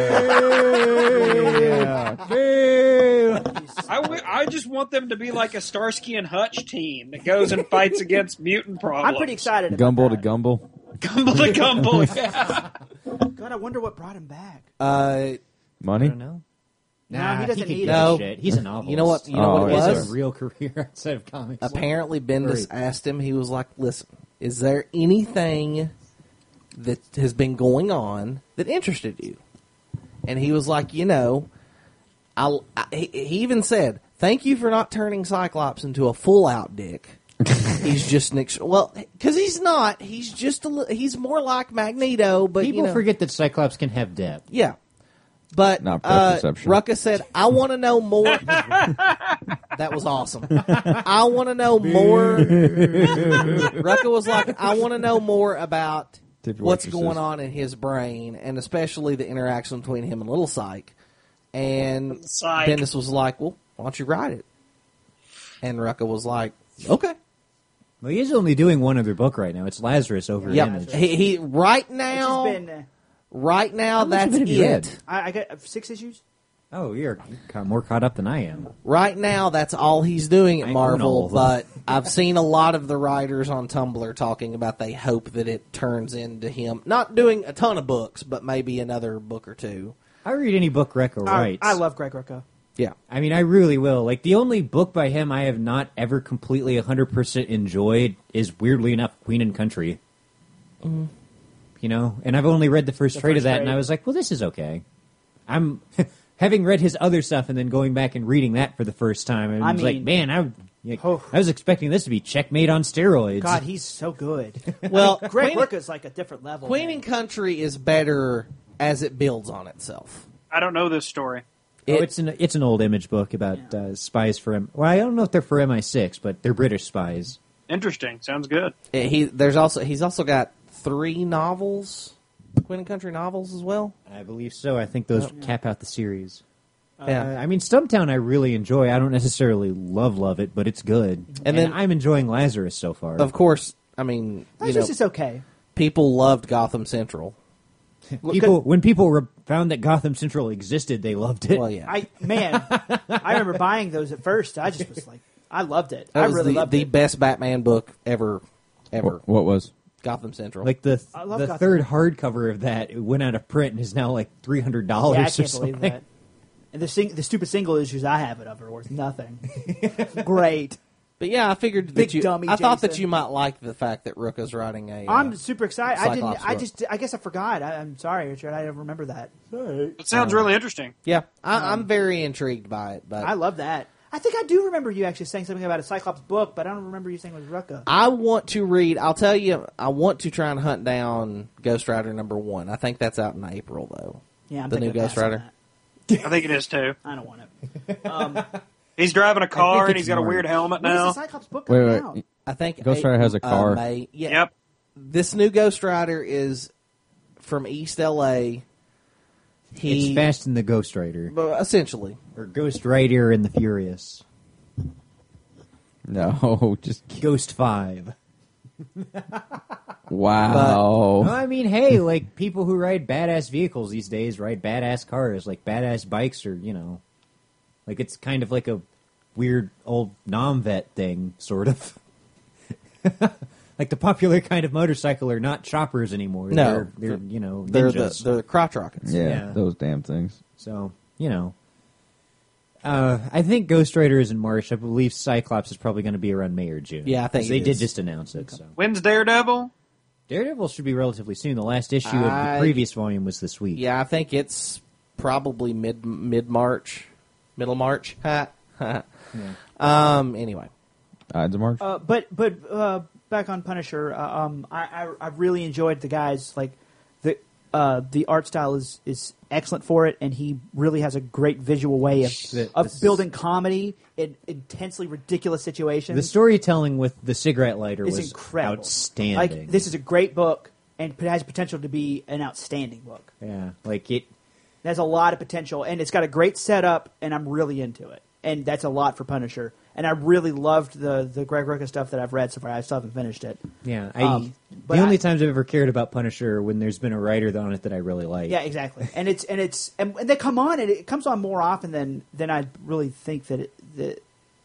like I, w- I just want them to be like a Starsky and Hutch team that goes and fights against mutant problems. I'm pretty excited. About Gumble to that. Gumble. Gumble to Gumble, yeah. God, I wonder what brought him back. uh, I Money? don't know. No, Nah, he doesn't could need give it. a No. shit. He's a novelist. you know what? You know Oh, what it He yes, has was. a real career outside of comics. Apparently, Bendis Great. asked him. He was like, "Listen, is there anything that has been going on that interested you?" And he was like, "You know, I." I he, he even said, "Thank you for not turning Cyclops into a full-out dick." He's just an ex- well, because he's not. He's just a. li- He's more like Magneto, but People you know, forget that Cyclops can have depth. yeah. But Not uh, perception. Rucka said, "I want to know more." That was awesome. I want to know more. Rucka was like, "I want to know more about Tip your what's waitresses. going on in his brain, and especially the interaction between him and Little Syke." And Syke. Bendis was like, "Well, why don't you write it?" And Rucka was like, "Okay." Well, he is only doing one other book right now. It's Lazarus over Yep. Image. He, he right It's now, just been. Uh, right now, How much that's of it have you it. read? I, I got uh, six issues. Oh, you're ca- more caught up than I am. Right now, that's all he's doing at I own all Marvel, of them. but I've seen a lot of the writers on Tumblr talking about they hope that it turns into him not doing a ton of books, but maybe another book or two. I read any book Rekka I, writes. I love Greg Rucka. Yeah. I mean, I really will. Like, the only book by him I have not ever completely one hundred percent enjoyed is, weirdly enough, Queen and Country. Mm-hmm. You know? And I've only read the first The trade first of that, trade. and I was like, well, this is okay. I'm... Having read his other stuff and then going back and reading that for the first time, and I I was like, mean- man, I, like, Oh. I was expecting this to be Checkmate on steroids. God, he's so good. Well, Greg Queen, Rucka's like a different level. Queen man. and Country is better as it builds on itself. I don't know this story. Oh, It- it's an it's an old Image book about uh, spies for M. Well, I don't know if they're for M I six, but they're British spies. Interesting. Sounds good. it- he there's also he's also got three novels, Queen and Country novels as well. I believe so. I think those cap out the series. Yeah. Uh, I mean, Stumptown I really enjoy. I don't necessarily love love it, but it's good. And, then- I'm enjoying Lazarus so far. Of course, I mean, That's you know, just it's okay. people loved Gotham Central. people when people re- found that Gotham Central existed, they loved it. Well, yeah, I man, I remember buying those at first. I just was like, I loved it. that I was really the, loved the it. best Batman book ever, ever. What, what was? Gotham Central. Like the I love the Gotham. third hardcover of that it went out of print and is now like three hundred dollars Yeah, I or can't something. believe that. And the sing- the stupid single issues I have it of are worth nothing. Great. But yeah, I figured that Big you. dummy, I thought that Jason. you might like the fact that Rucka's writing a. uh, I'm super excited. I Cyclops didn't. I book. just. I guess I forgot. I, I'm sorry, Richard. I didn't remember that. It sounds really interesting. yeah, I, I'm very intrigued by it. But I love that. I think I do remember you actually saying something about a Cyclops book, but I don't remember you saying it was Rucka. I want to read. I'll tell you. I want to try and hunt down Ghost Rider number one. I think that's out in April, though. Yeah, I'm the new thinking of Ghost passing Rider. that. I think it is too. I don't want it. Um, He's driving a car and it's he's got a March. weird helmet when is now. the Cyclops book Wait, coming wait. out? I think Ghost Rider has a uh, car. May. Yeah. Yep. This new Ghost Rider is from East L A. He It's Fast and the Ghost Rider. but essentially. Or Ghost Rider and the Furious. No, just Ghost five. wow. Well, I mean, hey, like, people who ride badass vehicles these days ride badass cars, like badass bikes or, you know, like it's kind of like a weird old nom-vet thing, sort of. Like the popular kind of motorcycle are not choppers anymore. No. They're, they're you know, They're the ninjas. they're the crotch rockets. yeah, yeah. those damn things. So, you know. Uh, I think Ghost Rider is in March. I believe Cyclops is probably going to be around May or June. Yeah, I think 'Cause they it did is. just announce it. So When's Daredevil? Daredevil should be relatively soon. The last issue of I- the previous volume was this week. Yeah, I think it's probably mid mid March, middle March. Ha, ha. Um. Anyway, Ides of March. Uh, but but uh, back on Punisher, uh, um, I, I I really enjoyed the guys. Like the uh, the art style is, is excellent for it, and he really has a great visual way of The- of the- building comedy in intensely ridiculous situations. The storytelling with the cigarette lighter is was incredible. outstanding. Like this is a great book, and it has potential to be an outstanding book. yeah, like it. It has a lot of potential, and it's got a great setup, and I'm really into it. And that's a lot for Punisher. And I really loved the the Greg Rucka stuff that I've read so far. I still haven't finished it. Yeah, I, Um, but the only I- times I've ever cared about Punisher are when there's been a writer on it that I really like. Yeah, exactly. And it's and it's and they come on, and it comes on more often than than I really think that it, that.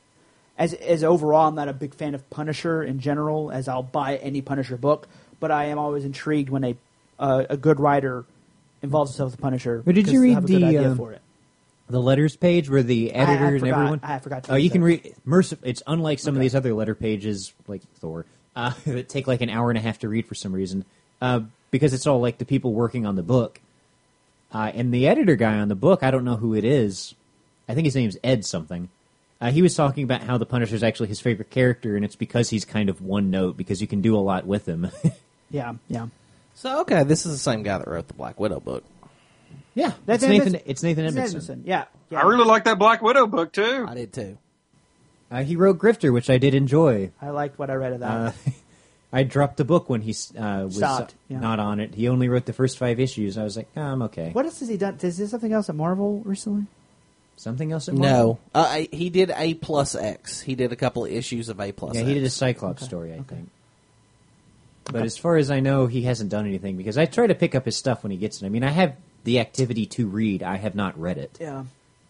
As as overall, I'm not a big fan of Punisher in general. As I'll buy any Punisher book, but I am always intrigued when a uh, a good writer involves himself with Punisher. But did because you they read have a good the, idea um, for it? The letters page where the editor I and forgot- everyone. I forgot to Oh, you read can that. read. Mercif- It's unlike some of Okay. these other letter pages, like Thor, uh, that take like an hour and a half to read for some reason, uh, because it's all like the people working on the book. Uh, and the editor guy on the book, I don't know who it is. I think his name's Ed something. Uh, he was talking about how the Punisher is actually his favorite character, and it's because he's kind of one note because you can do a lot with him. Yeah, yeah. so okay, this is the same guy that wrote the Black Widow book. yeah, That's it's Nathan. Edmondson. It's Nathan It's Edmondson. Edmondson. Yeah, yeah. I really like that Black Widow book too. I did too. Uh, he wrote Grifter, which I did enjoy. I liked what I read of that. Uh, I dropped the book when he uh, was Stopped, yeah. not on it. He only wrote the first five issues. I was like, oh, I'm okay. What else has he done? Is there something else at Marvel recently? Something else? At Marvel? No, uh, I- he did A plus X. He did a couple of issues of A plus. Yeah, X. he did a Cyclops story, I think. But as far as I know, he hasn't done anything because I try to pick up his stuff when he gets it. I mean, I have the activity to read. I have not read it. Yeah.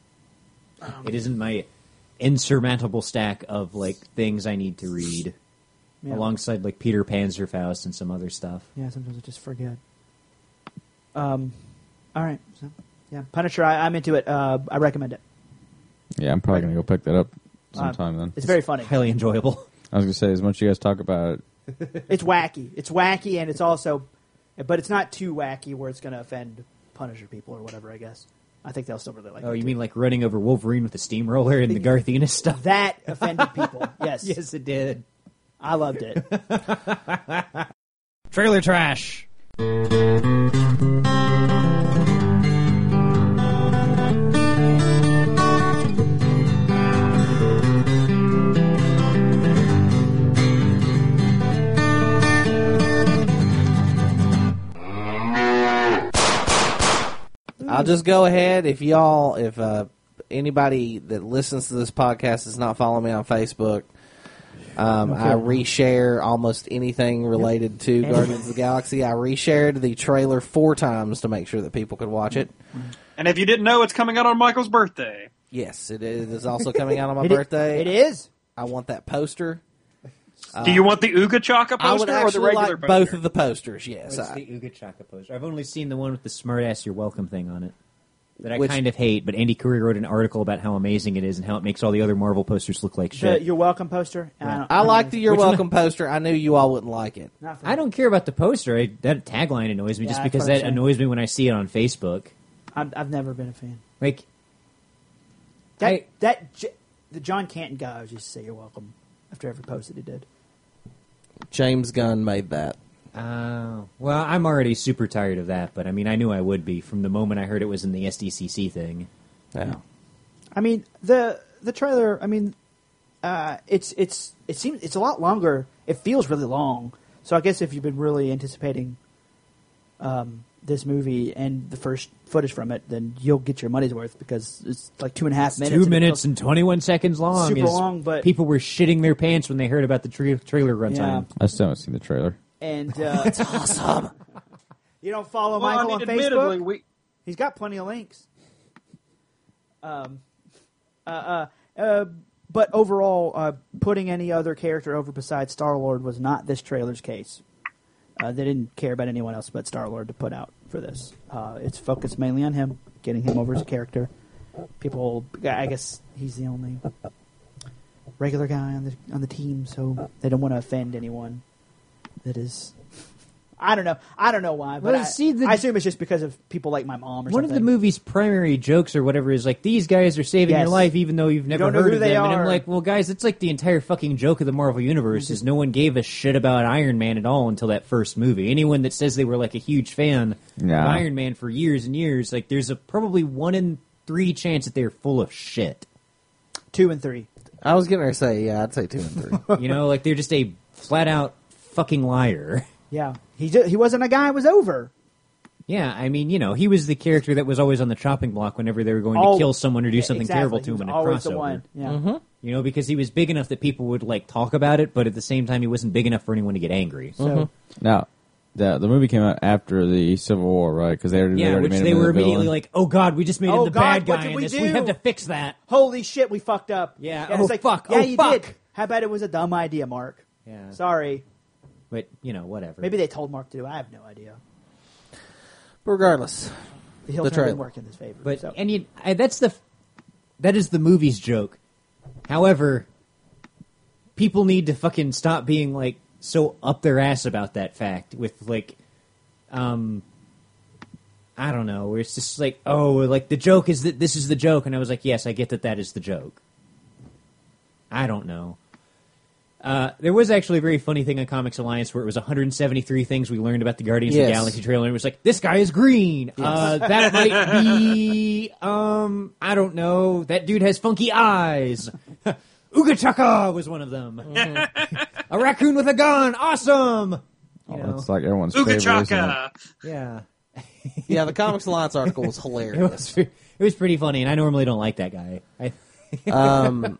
It isn't my insurmountable stack of like things I need to read, Yeah. alongside like Peter Panzerfaust and some other stuff. Yeah, sometimes I just forget. Um, all right. So, yeah, Punisher. I, I'm into it. Uh, I recommend it. Yeah, I'm probably gonna go pick that up sometime then. It's very funny. Highly enjoyable. I was gonna say, as much as you guys talk about it, It's wacky. It's wacky, and it's also, but it's not too wacky where it's going to offend Punisher people or whatever. I guess. I think they'll still really like. Oh, it you too. mean like running over Wolverine with a steamroller and the Garth Ennis stuff? that offended people? Yes. Yes, it did. I loved it. Trailer trash. I'll just go ahead. If y'all, if uh, anybody that listens to this podcast is not following me on Facebook, um, I reshare almost anything related to Guardians of the Galaxy. I reshared the trailer four times to make sure that people could watch it. And if you didn't know, it's coming out on Michael's birthday. Yes, it is also coming out on my It i- birthday. It is. I want that poster. Do you want the Ooga Chaka I would poster or the actually regular like poster? both of the posters. Yes, What's I- the Ooga Chaka poster? I've only seen the one with the smartass you're welcome thing on it. That I Which- kind of hate, but Andy Curry wrote an article about how amazing it is and how it makes all the other Marvel posters look like The shit. You're Welcome poster. I, don't, I don't like know. the "You're Which one? Welcome" poster. I knew you all wouldn't like it. Not for I me. don't care about the poster. I, that tagline annoys me Yeah, just that's because what I'm that saying. annoys me when I see it on Facebook. I'm, I've never been a fan. Like, That I- that j- the John Canton guy was just say you're welcome after every post that he did. James Gunn made that. Uh, well, I'm already super tired of that, but I mean, I knew I would be from the moment I heard it was in the S D C C thing. Yeah. I mean the the trailer. I mean, uh, it's it's it seems it's a lot longer. It feels really long. So I guess if you've been really anticipating um, this movie and the first footage from it, then you'll get your money's worth because it's like two and a half It's minutes. two and it minutes feels and twenty-one seconds long. super is- long, but people were shitting their pants when they heard about the tra- trailer runtime. I still haven't seen the trailer. and uh, it's awesome. You don't follow Well, I Michael mean, on admittedly, Facebook? we He's got plenty of links. Um, uh, uh, uh, but overall, uh, putting any other character over besides Star-Lord was not this trailer's case. Uh, they didn't care about anyone else but Star-Lord to put out for this. Uh, it's focused mainly on him, getting him over as a character. People, I guess he's the only regular guy on the on the team, so they don't want to offend anyone. That is, I don't know. I don't know why, but Well, I, see, the- I assume it's just because of people like my mom or One something. of the movie's primary jokes or whatever is like, these guys are saving Yes. your life even though you've never don't know heard who of they them. And are. I'm like, well, guys, it's like the entire fucking joke of the Marvel Universe is no one gave a shit about Iron Man at all until that first movie. Anyone that says they were like a huge fan Yeah. of Iron Man for years and years, like there's a probably one in three chance that they're full of shit. Two and three. I was getting ready to say, yeah, I'd say two and three. You know, like they're just a flat out fucking liar. Yeah, he ju- he wasn't a guy. It was over. Yeah, I mean, you know, he was the character that was always on the chopping block whenever they were going Oh, to kill someone or do yeah, something exactly. terrible He to was him in a always crossover. the one. Yeah. You know, because he was big enough that people would like talk about it, but at the same time, he wasn't big enough for anyone to get angry. So Now, the the movie came out after the Civil War, right? Because they already, they Yeah, already which made they him were the villain. immediately like, "Oh God, we just made Oh, him the God, bad what guy did in we this. do?" We have to fix that." holy shit, we fucked up. Yeah, and oh, it's like, fuck, Yeah, oh, you fuck. did. How about it was a dumb idea, Mark? Yeah, Sorry. but you know, whatever. Maybe they told Mark to do it. I have no idea. But regardless, The Hill The turn trailer. didn't work in his favor. But so. and you, I, that's the that is the movie's joke. However, people need to fucking stop being like so up their ass about that fact with like, um, I don't know, where it's just like, oh, like the joke is that this is the joke, and I was like, yes, I get that that is the joke. I don't know. Uh, there was actually a very funny thing on Comics Alliance where it was one hundred seventy-three things we learned about the Guardians of Yes. the Galaxy trailer, and it was like, this guy is green. Uh, that might be, um, I don't know. That dude has funky eyes. Ooga Chaka was one of them. A raccoon with a gun. Awesome. You Oh, know? it's like everyone's Uga favorite, isn't it? Chaka. Yeah. yeah, the Comics Alliance article was It hilarious. was, it was pretty funny, and I normally don't like that guy. I, Um,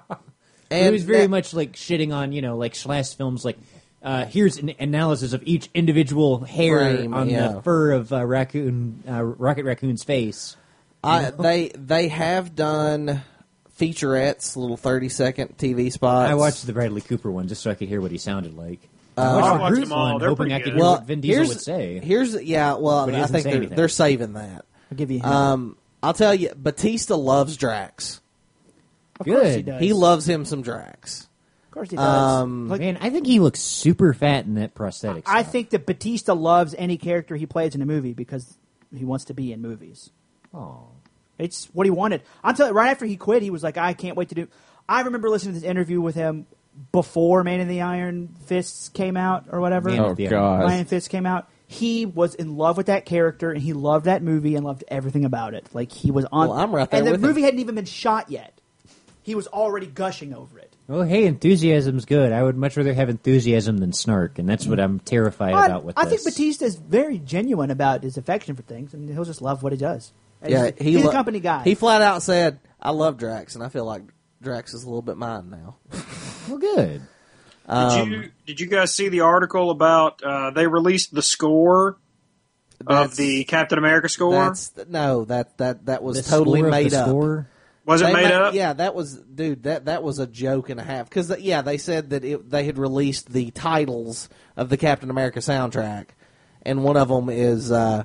and it was very that- much like shitting on, you know, like Slash films, like, uh, here's an analysis of each individual hair Frame, on yeah. the fur of uh, raccoon, uh, Rocket Raccoon's face. I, they they have done featurettes, little thirty second T V spots. I watched the Bradley Cooper one just so I could hear what he sounded like. Uh, I I watched the watched Groot them all. one, They're hoping pretty I could good. hear well, what Vin Diesel here's, would say. Here's yeah, well, But he I doesn't think say they're, anything. they're saving that. I'll give you a hint. Um, I'll tell you, Batista loves Drax. of course he good. does. He loves him some Drax. Of course he does. Um, Like, Man, I think he looks super fat in that prosthetic. I stuff. think that Batista loves any character he plays in a movie because he wants to be in movies. Oh. It's what he wanted. I'm telling you, right after he quit, he was like, I can't wait to do. I remember listening to this interview with him before Man of the Iron Fists came out or whatever. Man Oh, of the God. Iron Fist came out. He was in love with that character, and he loved that movie and loved everything about it. Like he was on. Well, I'm right there And the with him. movie hadn't even been shot yet. He was already gushing over it. Well, hey, enthusiasm's good. I would much rather have enthusiasm than snark, and that's what I'm terrified I, about with I this. think Batista is very genuine about his affection for things, and he'll just love what he does. And Yeah, he's, he he's lo- a company guy. He flat out said, "I love Drax," and I feel like Drax is a little bit mine now. Well, good. Did Um, you did you guys see the article about uh, they released the score of That's- the Captain America score? That's no, that that that was The totally score of made the up. Score? Was it They made ma- up? Yeah, that was, dude. That that was a joke and a half. Because yeah, they said that it, they had released the titles of the Captain America soundtrack, and one of them is uh,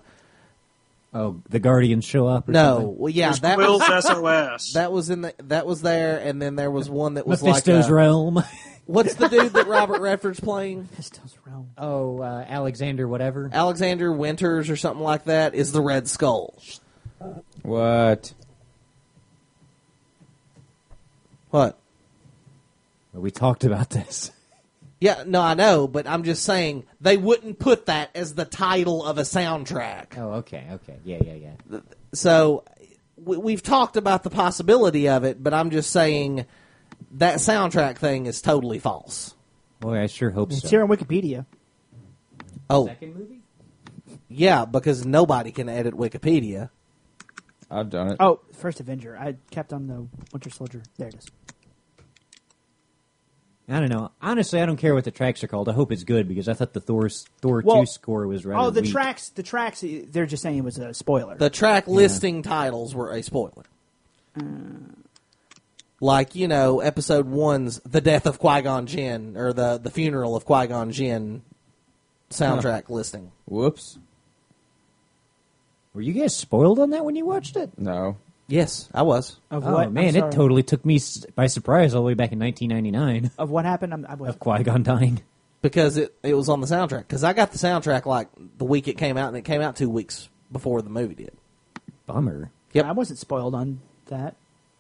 Oh, the Guardians show up? Or no. something? Well, yeah, It was that Quill's was, S O S. that was in the that was there, and then there was one that was Mephisto's like a, Realm. what's the dude that Robert Redford's playing? Pistols realm. Oh, uh, Alexander whatever. Alexander Winters or something like that is the Red Skull. What? What? We talked about this. Yeah, no, I know, but I'm just saying they wouldn't put that as the title of a soundtrack. Oh, okay, okay. Yeah, yeah, yeah. So we, we've talked about the possibility of it, but I'm just saying that soundtrack thing is totally false. Boy, I sure hope It's so. here on Wikipedia. Oh, Second movie? yeah, because nobody can edit Wikipedia. I've done it. Oh, First Avenger. I kept on the Winter Soldier. There it is. I don't know. Honestly, I don't care what the tracks are called. I hope it's good because I thought the Thor's, Thor Well, two score was rather Oh, the weak. tracks. The tracks. They're just saying it was a spoiler. The track listing titles were a spoiler. Like, you know, episode one's The Death of Qui-Gon Jinn, or the, the Funeral of Qui-Gon Jinn soundtrack listing. Whoops. Were you guys spoiled on that when you watched it? No. Yes, I was. of Oh, what? I'm man, sorry. it totally took me s- by surprise all the way back in nineteen ninety-nine Of what happened? I'm, I was. of Qui-Gon dying. Because it, it was on the soundtrack. Because I got the soundtrack like the week it came out, and it came out two weeks before the movie did. Bummer. Yep. I wasn't spoiled on that.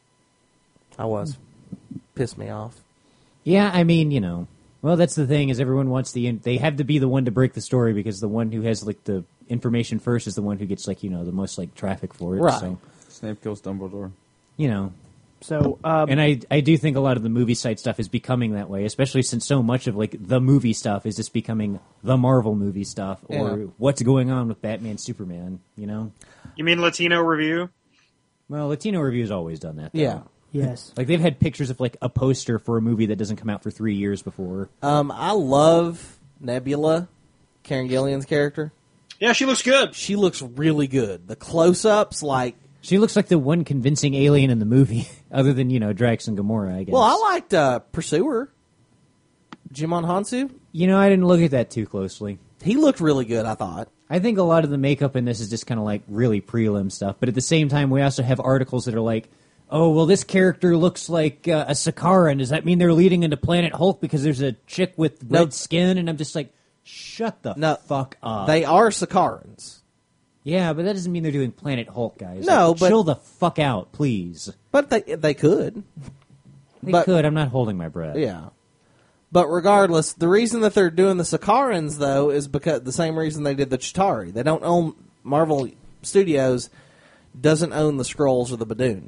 I was. Pissed me off. Yeah, I mean, you know. Well, that's the thing is everyone wants the... In- they have to be the one to break the story because the one who has, like, the information first is the one who gets, like, you know, the most, like, traffic for it. Right. So, Snape kills Dumbledore. you know. So, um, And I, I do think a lot of the movie site stuff is becoming that way, especially since so much of, like, the movie stuff is just becoming the Marvel movie stuff or Yeah. what's going on with Batman, Superman, you know? You mean Latino Review? Well, Latino Review's always done that. though. Yeah. yes. Like, they've had pictures of, like, a poster for a movie that doesn't come out for three years before. Um, I love Nebula, Karen Gillian's character. Yeah, she looks good. She looks really good. The close-ups, like... She looks like the one convincing alien in the movie, other than, you know, Drax and Gamora, I guess. Well, I liked uh, Pursuer, Jimon Hansu. You know, I didn't look at that too closely. He looked really good, I thought. I think a lot of the makeup in this is just kind of like really prelim stuff, but at the same time, we also have articles that are like, oh, well, this character looks like uh, a Sakaran. Does that mean they're leading into Planet Hulk because there's a chick with red Nope. skin? And I'm just like, shut the No, fuck up. They are Sakarans. yeah, but that doesn't mean they're doing Planet Hulk, guys. No, Like, but- chill the fuck out, please. But they they could. They But- could. I'm not holding my breath. Yeah. But regardless, the reason that they're doing the Sakarans, though, is because the same reason they did the Chitauri. They don't own... Marvel Studios doesn't own the Skrulls or the Badoon.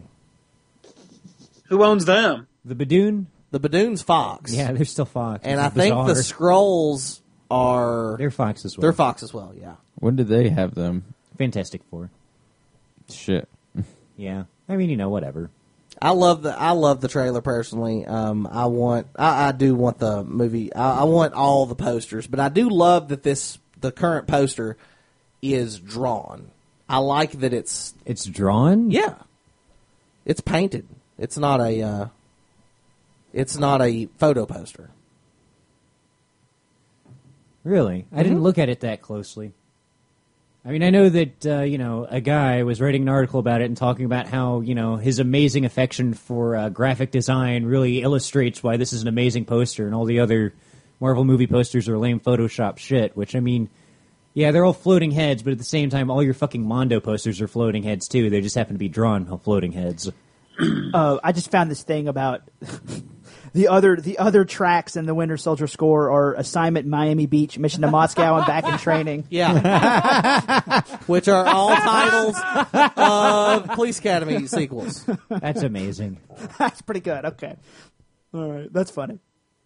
Who owns them? The Badoon? The Badoon's Fox. Yeah, they're still Fox. And which I is think the bizarre. Skrulls are... They're Fox as well. They're Fox as well, yeah. When did they have them? Fantastic Four. Shit. Yeah. I mean, you know, whatever. I love the I love the trailer personally. Um, I want I, I do want the movie. I, I want all the posters, but I do love that this the current poster is drawn. I like that it's It's drawn? yeah, it's painted. It's not a uh, it's not a photo poster. Really? I Mm-hmm. didn't look at it that closely. I mean, I know that, uh, you know, a guy was writing an article about it and talking about how, you know, his amazing affection for uh, graphic design really illustrates why this is an amazing poster and all the other Marvel movie posters are lame Photoshop shit, which, I mean, yeah, they're all floating heads, but at the same time, all your fucking Mondo posters are floating heads, too. They just happen to be drawn on floating heads. Uh, I just found this thing about the other the other tracks in the Winter Soldier score are Assignment Miami Beach, Mission to Moscow, and Back in Training. Yeah, which are all titles of Police Academy sequels. That's amazing. That's pretty good. Okay, all right, that's funny.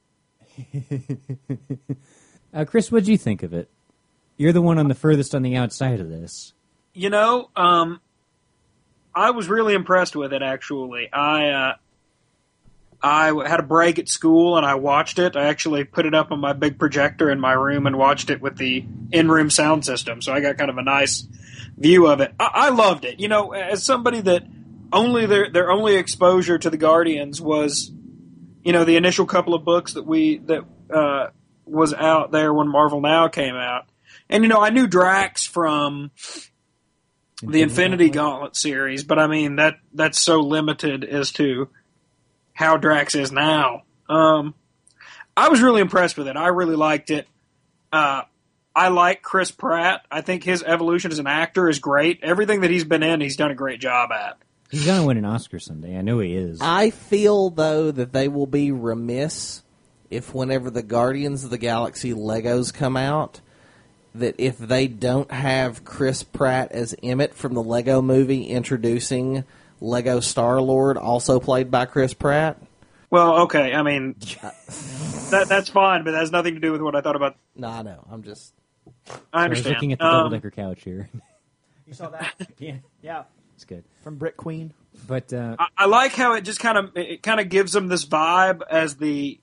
Uh, Chris, what'd you think of it? You're the one on the furthest on the outside of this. You know, um, I was really impressed with it. Actually, I uh, I had a break at school and I watched it. I actually put it up on my big projector in my room and watched it with the in-room sound system. So I got kind of a nice view of it. I, I loved it. You know, as somebody that only their their only exposure to the Guardians was, you know, the initial couple of books that we that uh, was out there when Marvel Now came out, and you know, I knew Drax from the Infinity Gauntlet series, but I mean that that's so limited as to how Drax is now. Um, I was really impressed with it. I really liked it. Uh, I like Chris Pratt. I think his evolution as an actor is great. Everything that he's been in, he's done a great job at. He's gonna win an Oscar someday. I know he is. I feel, though, that they will be remiss if whenever the Guardians of the Galaxy Legos come out, that if they don't have Chris Pratt as Emmett from the Lego movie introducing Lego Star-Lord, also played by Chris Pratt. Well, okay, I mean, that that's fine, but that has nothing to do with what I thought about. No, I know. I'm just... I So I was understand. looking at the Um, double-decker couch here. You saw that? Yeah, Yeah, it's good. from Brit Queen. But uh, I, I like how it just kind of it kind of gives them this vibe as the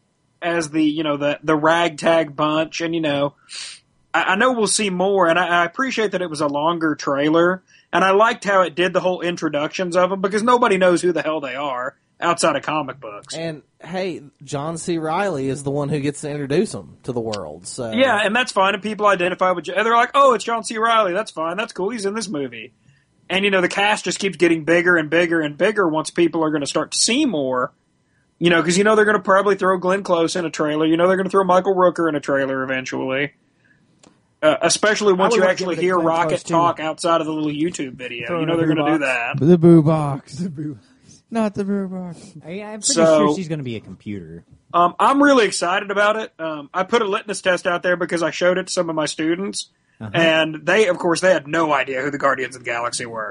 as the you know the the ragtag bunch, and you know I, I know we'll see more, and I, I appreciate that it was a longer trailer, and I liked how it did the whole introductions of them because nobody knows who the hell they are outside of comic books. And, hey, John C. Reilly is the one who gets to introduce them to the world. So Yeah, and that's fine. And people identify with, and they're like, "Oh, it's John C. Reilly. That's fine. That's cool. He's in this movie." And you know, the cast just keeps getting bigger and bigger and bigger once people are going to start to see more. You know, because you know they're going to probably throw Glenn Close in a trailer. You know they're going to throw Michael Rooker in a trailer eventually. Uh, especially once would you like actually to give it to hear Glenn Rocket Close, too. talk outside of the little YouTube video. Throw you in know a they're going to boo do box. that. The boo box. The boo. Not the boo box. I mean, I'm pretty So- sure she's going to be a computer. Um, I'm really excited about it. Um, I put a litmus test out there because I showed it to some of my students, Uh-huh. and they, of course, they had no idea who the Guardians of the Galaxy were.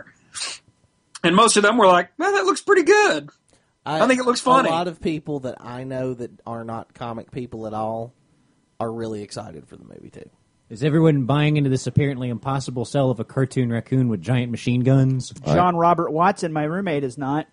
And most of them were like, "Man, that looks pretty good." I think it looks funny. A lot of people that I know that are not comic people at all are really excited for the movie, too. Is everyone buying into this apparently impossible sell of a cartoon raccoon with giant machine guns? John Robert Watson, my roommate, is not.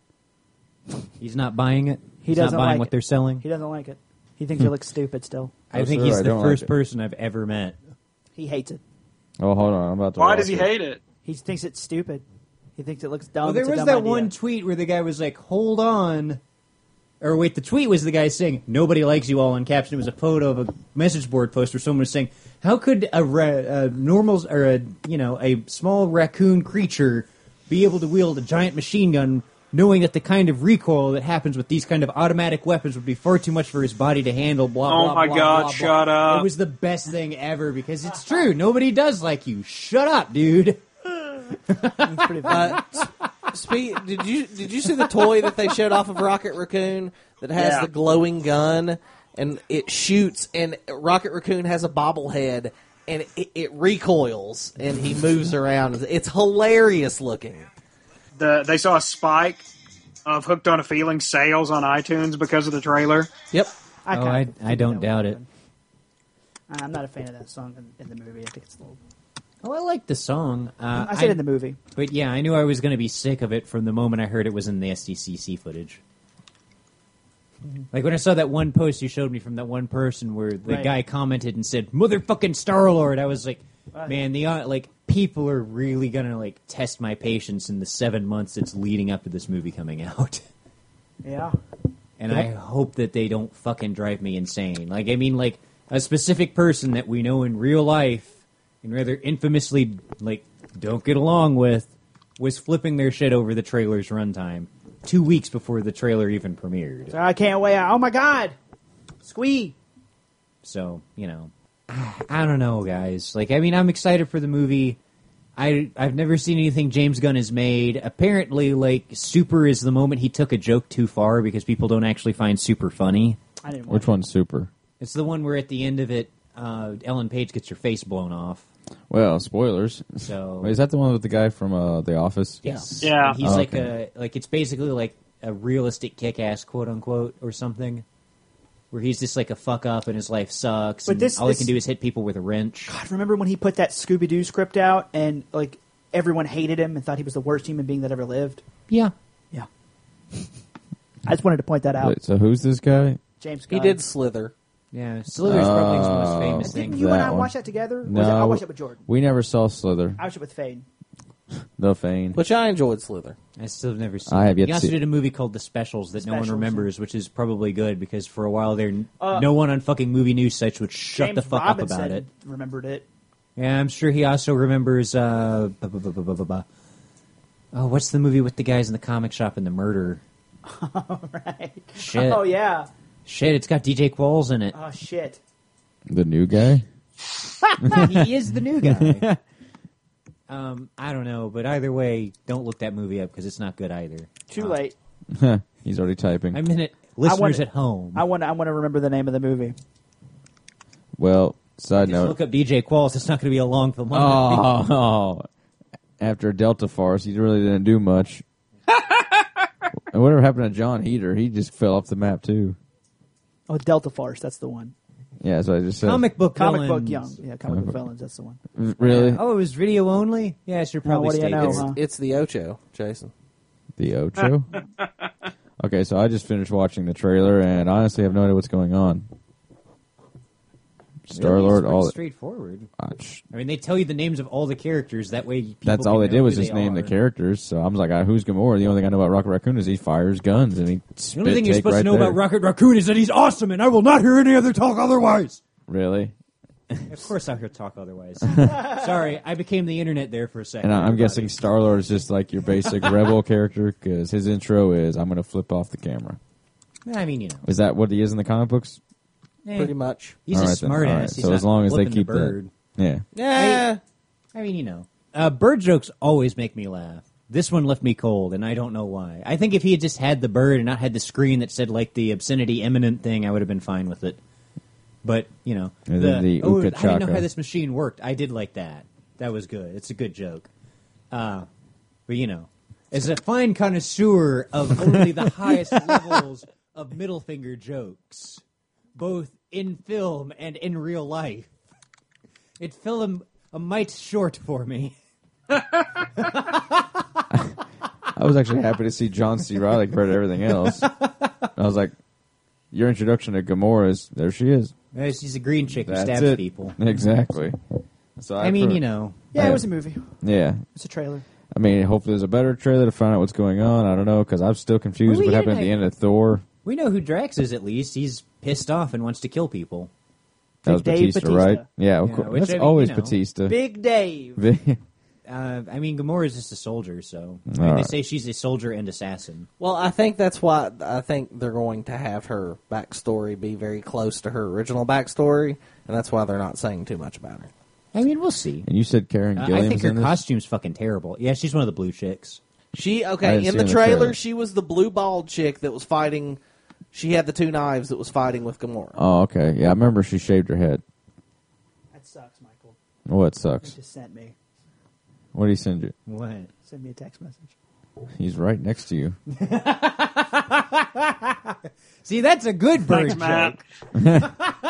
He's not buying it. He He's doesn't not buying like what it. they're selling. He doesn't like it. He thinks it looks stupid still. I Oh, think sir, he's I the don't like first it. person I've ever met. He hates it. Oh, hold on. I'm about to Why watch does he it. hate it? He thinks it's stupid. He thinks it looks dumb. Well, there It's a was dumb that idea. one tweet where the guy was like, "Hold on," or wait, the tweet was the guy saying, "Nobody likes you all," and caption it was a photo of a message board post where someone was saying, "How could a, ra- a normal or a you know a small raccoon creature be able to wield a giant machine gun?" Knowing that the kind of recoil that happens with these kind of automatic weapons would be far too much for his body to handle, blah, Oh blah, my blah, God, blah, shut blah. up. It was the best thing ever because it's true. Nobody does like you. Shut up, dude. It's pretty funny. Uh, spe- did you did you see the toy that they showed off of Rocket Raccoon that has Yeah. the glowing gun and it shoots and Rocket Raccoon has a bobblehead and it, it recoils and he moves around. It's hilarious looking. The, they saw a spike of Hooked on a Feeling sales on iTunes because of the trailer. Yep. I, Oh, kinda I- think I don't that doubt would it. happen. I'm not a fan of that song in, in the movie. I think it's a little. Oh, I like the song. Uh, I said in the movie. But yeah, I knew I was going to be sick of it from the moment I heard it was in the S D C C footage. Like when I saw that one post you showed me from that one person where the Right. guy commented and said "motherfucking Star Lord," I was like, Right. man, the uh, like people are really gonna like test my patience in the seven months that's leading up to this movie coming out. Yeah. And I hope that they don't fucking drive me insane. Like, I mean, like, a specific person that we know in real life and rather infamously, like, don't get along with was flipping their shit over the trailer's runtime two weeks before the trailer even premiered. So I can't wait. Oh my god. Squee. So, you know, I don't know, guys. Like, I mean, I'm excited for the movie. I, I've never seen anything James Gunn has made. Apparently, like, Super is the moment he took a joke too far because people don't actually find Super funny. I didn't. Which watch one's super? It's the one where at the end of it, uh, Ellen Page gets her face blown off. Well, spoilers. So Wait, is that the one with the guy from uh, The Office? yes, Yeah. And he's Oh, like okay. a like it's basically like a realistic kick-ass quote unquote or something, where he's just like a fuck up and his life sucks. But and this- all this- he can do is hit people with a wrench. God, remember when he put that Scooby Doo script out and like everyone hated him and thought he was the worst human being that ever lived? Yeah, Yeah. I just wanted to point that out. Wait, so who's this guy? James He Gunn. did Slither. yeah. Slither's probably his most Oh. famous Didn't thing. you and That I one. watch that together? Or No, was it, I watched it with Jordan. We never saw Slither. I watched it with Fane. The Fane. Which I enjoyed Slither. I still have never seen. I it. have yet He to also see- did a movie called The Specials that no one Specials, remembers, which is probably good because for a while there, Uh, no one on fucking movie news sites would shut James the fuck Robinson up about it. remembered it. Yeah, I'm sure he also remembers. Uh, bu- bu- bu- bu- bu- bu- bu- oh, what's the movie with the guys in the comic shop and the murder? Right. Shit. Oh, yeah. Shit, it's got D J Qualls in it. Oh, shit. The new guy? He is the new guy. Um, I don't know, but either way, don't look that movie up because it's not good either. Too Uh, late. He's already typing. I mean it. Listeners wanna- at home. I want. I want to remember the name of the movie. Well, side Just note. look up D J Qualls. It's not going to be a long film. Oh, oh, after Delta Force, he really didn't do much. And whatever happened to John Heater? He just fell off the map too. Oh, Delta Force. That's the one. Yeah, so I just said. Comic book Comic villains. book young. Yeah, comic book villains. That's the one. Really? Oh, it was video only? Yeah, I should probably what do you stay know, there. It's, huh? it's the Ocho, Jason. The Ocho? Okay, so I just finished watching the trailer, and honestly have no idea what's going on. Star Really? Lord, It's all pretty it. straightforward. Ah, sh- I mean, they tell you the names of all the characters. That way, people That's can all they know did was who just they name the are. characters. So I was like, ah, who's Gamora? The only thing I know about Rocket Raccoon is he fires guns and he. The only thing you're supposed right to know there. about Rocket Raccoon is that he's awesome, and I will not hear any other talk otherwise. Really? Of course, I'll hear talk otherwise. Sorry, I became the internet there for a second. And I- I'm everybody. guessing Star Lord is just like your basic rebel character because his intro is I'm going to flip off the camera. I mean, you know, Is that what he is in the comic books? eh, Pretty much. he's All a right then. smart All ass. right. He's So not as long as they flipping the keep that- bird. Yeah. Yeah. I mean, you know, uh, bird jokes always make me laugh. This one left me cold, and I don't know why. I think if he had just had the bird and not had the screen that said like the obscenity imminent thing, I would have been fine with it. But you know, And then the oh, Uka I didn't know Chaka. how this machine worked. I did like that. That was good. It's a good joke. Uh, but you know, as a fine connoisseur of only the highest levels of middle finger jokes, both in film and in real life, it fell a, a mite short for me. I was actually happy to see John C. Reilly compared to everything else. I was like, your introduction to Gamora is, there she is. Uh, She's a green chick who That's stabs it. people. Exactly. So I mean, pro- you know, Yeah, Yeah. it was a movie. Yeah. It's a trailer. I mean, hopefully there's a better trailer to find out what's going on. I don't know, because I'm still confused Well, what we happened at didn't the end of Thor. we know who Drax is. At least he's pissed off and wants to kill people. That was Big Dave Batista, Batista. right? Yeah, of Yeah, course. which, That's I mean, always you know, Batista. Big Dave. Big- Uh, I mean, Gamora's just a soldier, so I mean, All they right. say she's a soldier and assassin. Well, I think that's why I think they're going to have her backstory be very close to her original backstory, and that's why they're not saying too much about her. I mean, we'll see. And you said Karen Uh, Gilliam's I think her in this? costume's fucking terrible. Yeah, she's one of the blue chicks. She I okay didn't in see the in the trailer, trailer. she was the blue bald chick that was fighting. She had the two knives that was fighting with Gamora. Oh, okay. Yeah, I remember she shaved her head. That sucks, Michael. Oh, it He sucks. just sent me. What did he send you? What? Send me a text message. He's right next to you. See, that's a good bird Thanks, Matt. joke.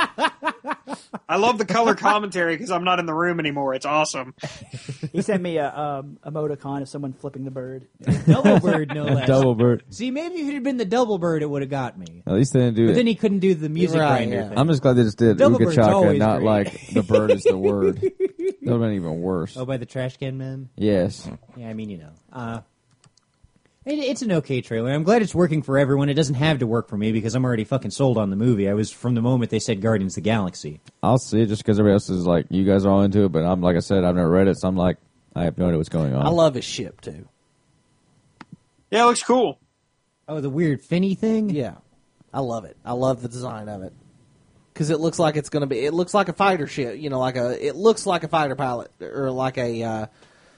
I love the color commentary because I'm not in the room anymore. It's awesome. He sent me a um, emoticon of someone flipping the bird. Double bird, no less. Double bird. See, maybe if it had been the double bird, it would have got me. At least they didn't do But it. then he couldn't do the music Right, grinder yeah. thing. I'm just glad they just did Double Uka bird's Chaka, always not great. like the bird is the word. That would have been even worse. Oh, by the Trash Can Men? Yes. Yeah, I mean, you know. Uh, it, it's an okay trailer. I'm glad it's working for everyone. It doesn't have to work for me because I'm already fucking sold on the movie. I was from the moment they said Guardians of the Galaxy. I'll see it just because everybody else is like, you guys are all into it, but I'm, like I said, I've never read it, so I'm like, I have no idea what's going on. I love his ship too. Yeah, it looks cool. Oh, the weird finny thing? Yeah, I love it. I love the design of it because it looks like it's going to be. It looks like a fighter ship. You know, like a. It looks like a fighter pilot or like a uh,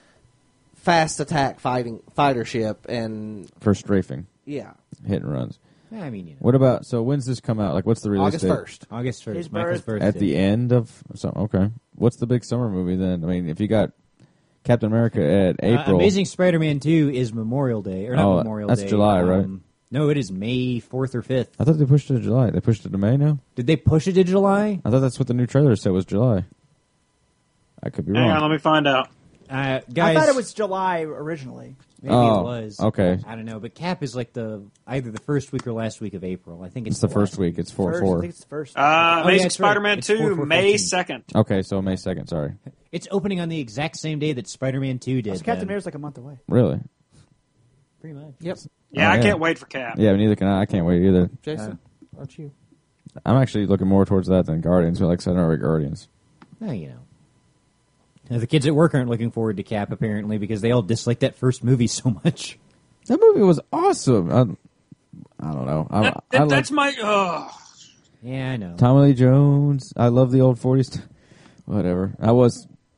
fast attack fighting fighter ship, and For strafing, yeah, hit and runs. Yeah, I mean, you know. What about, so when's this come out? Like, what's the release August date? first. August first, His Michael's birth- birthday. At the end of, so, okay. What's the big summer movie then? I mean, if you got Captain America at Uh, April. Amazing Spider-Man two is Memorial Day. Or not Oh, Memorial that's Day. July, right? um, No, it is May fourth or fifth. I thought they pushed it to July. They pushed it to May now? Did they push it to July? I thought that's what the new trailer said was July. I could be Hang on, wrong. let me find out. Uh, guys, I thought it was July originally. Maybe Oh, it was. okay. I don't know, but Cap is like the either the first week or last week of April. I think it's, It's the first last week. It's four First, I four. think it's the first. Uh, Oh, yeah, Amazing that's right. Spider-Man It's four two, four May fourteen. second. Okay, so May second, sorry. It's opening on the exact same day that Spider-Man two did. So Captain then. America's like a month away. Really? Pretty much. yep. Yeah, Oh, I yeah. can't wait for Cap. Yeah, neither can I. I can't wait either. Jason, aren't you? I'm actually looking more towards that than Guardians. But like I said, I don't read Guardians. Oh, you know. Now, the kids at work aren't looking forward to Cap apparently because they all dislike that first movie so much. That movie was awesome. I, I don't know. I, That, I that, like that's my. Uh, Yeah, I know. Tommy Lee Jones. I love the old forties. T- Whatever. I was.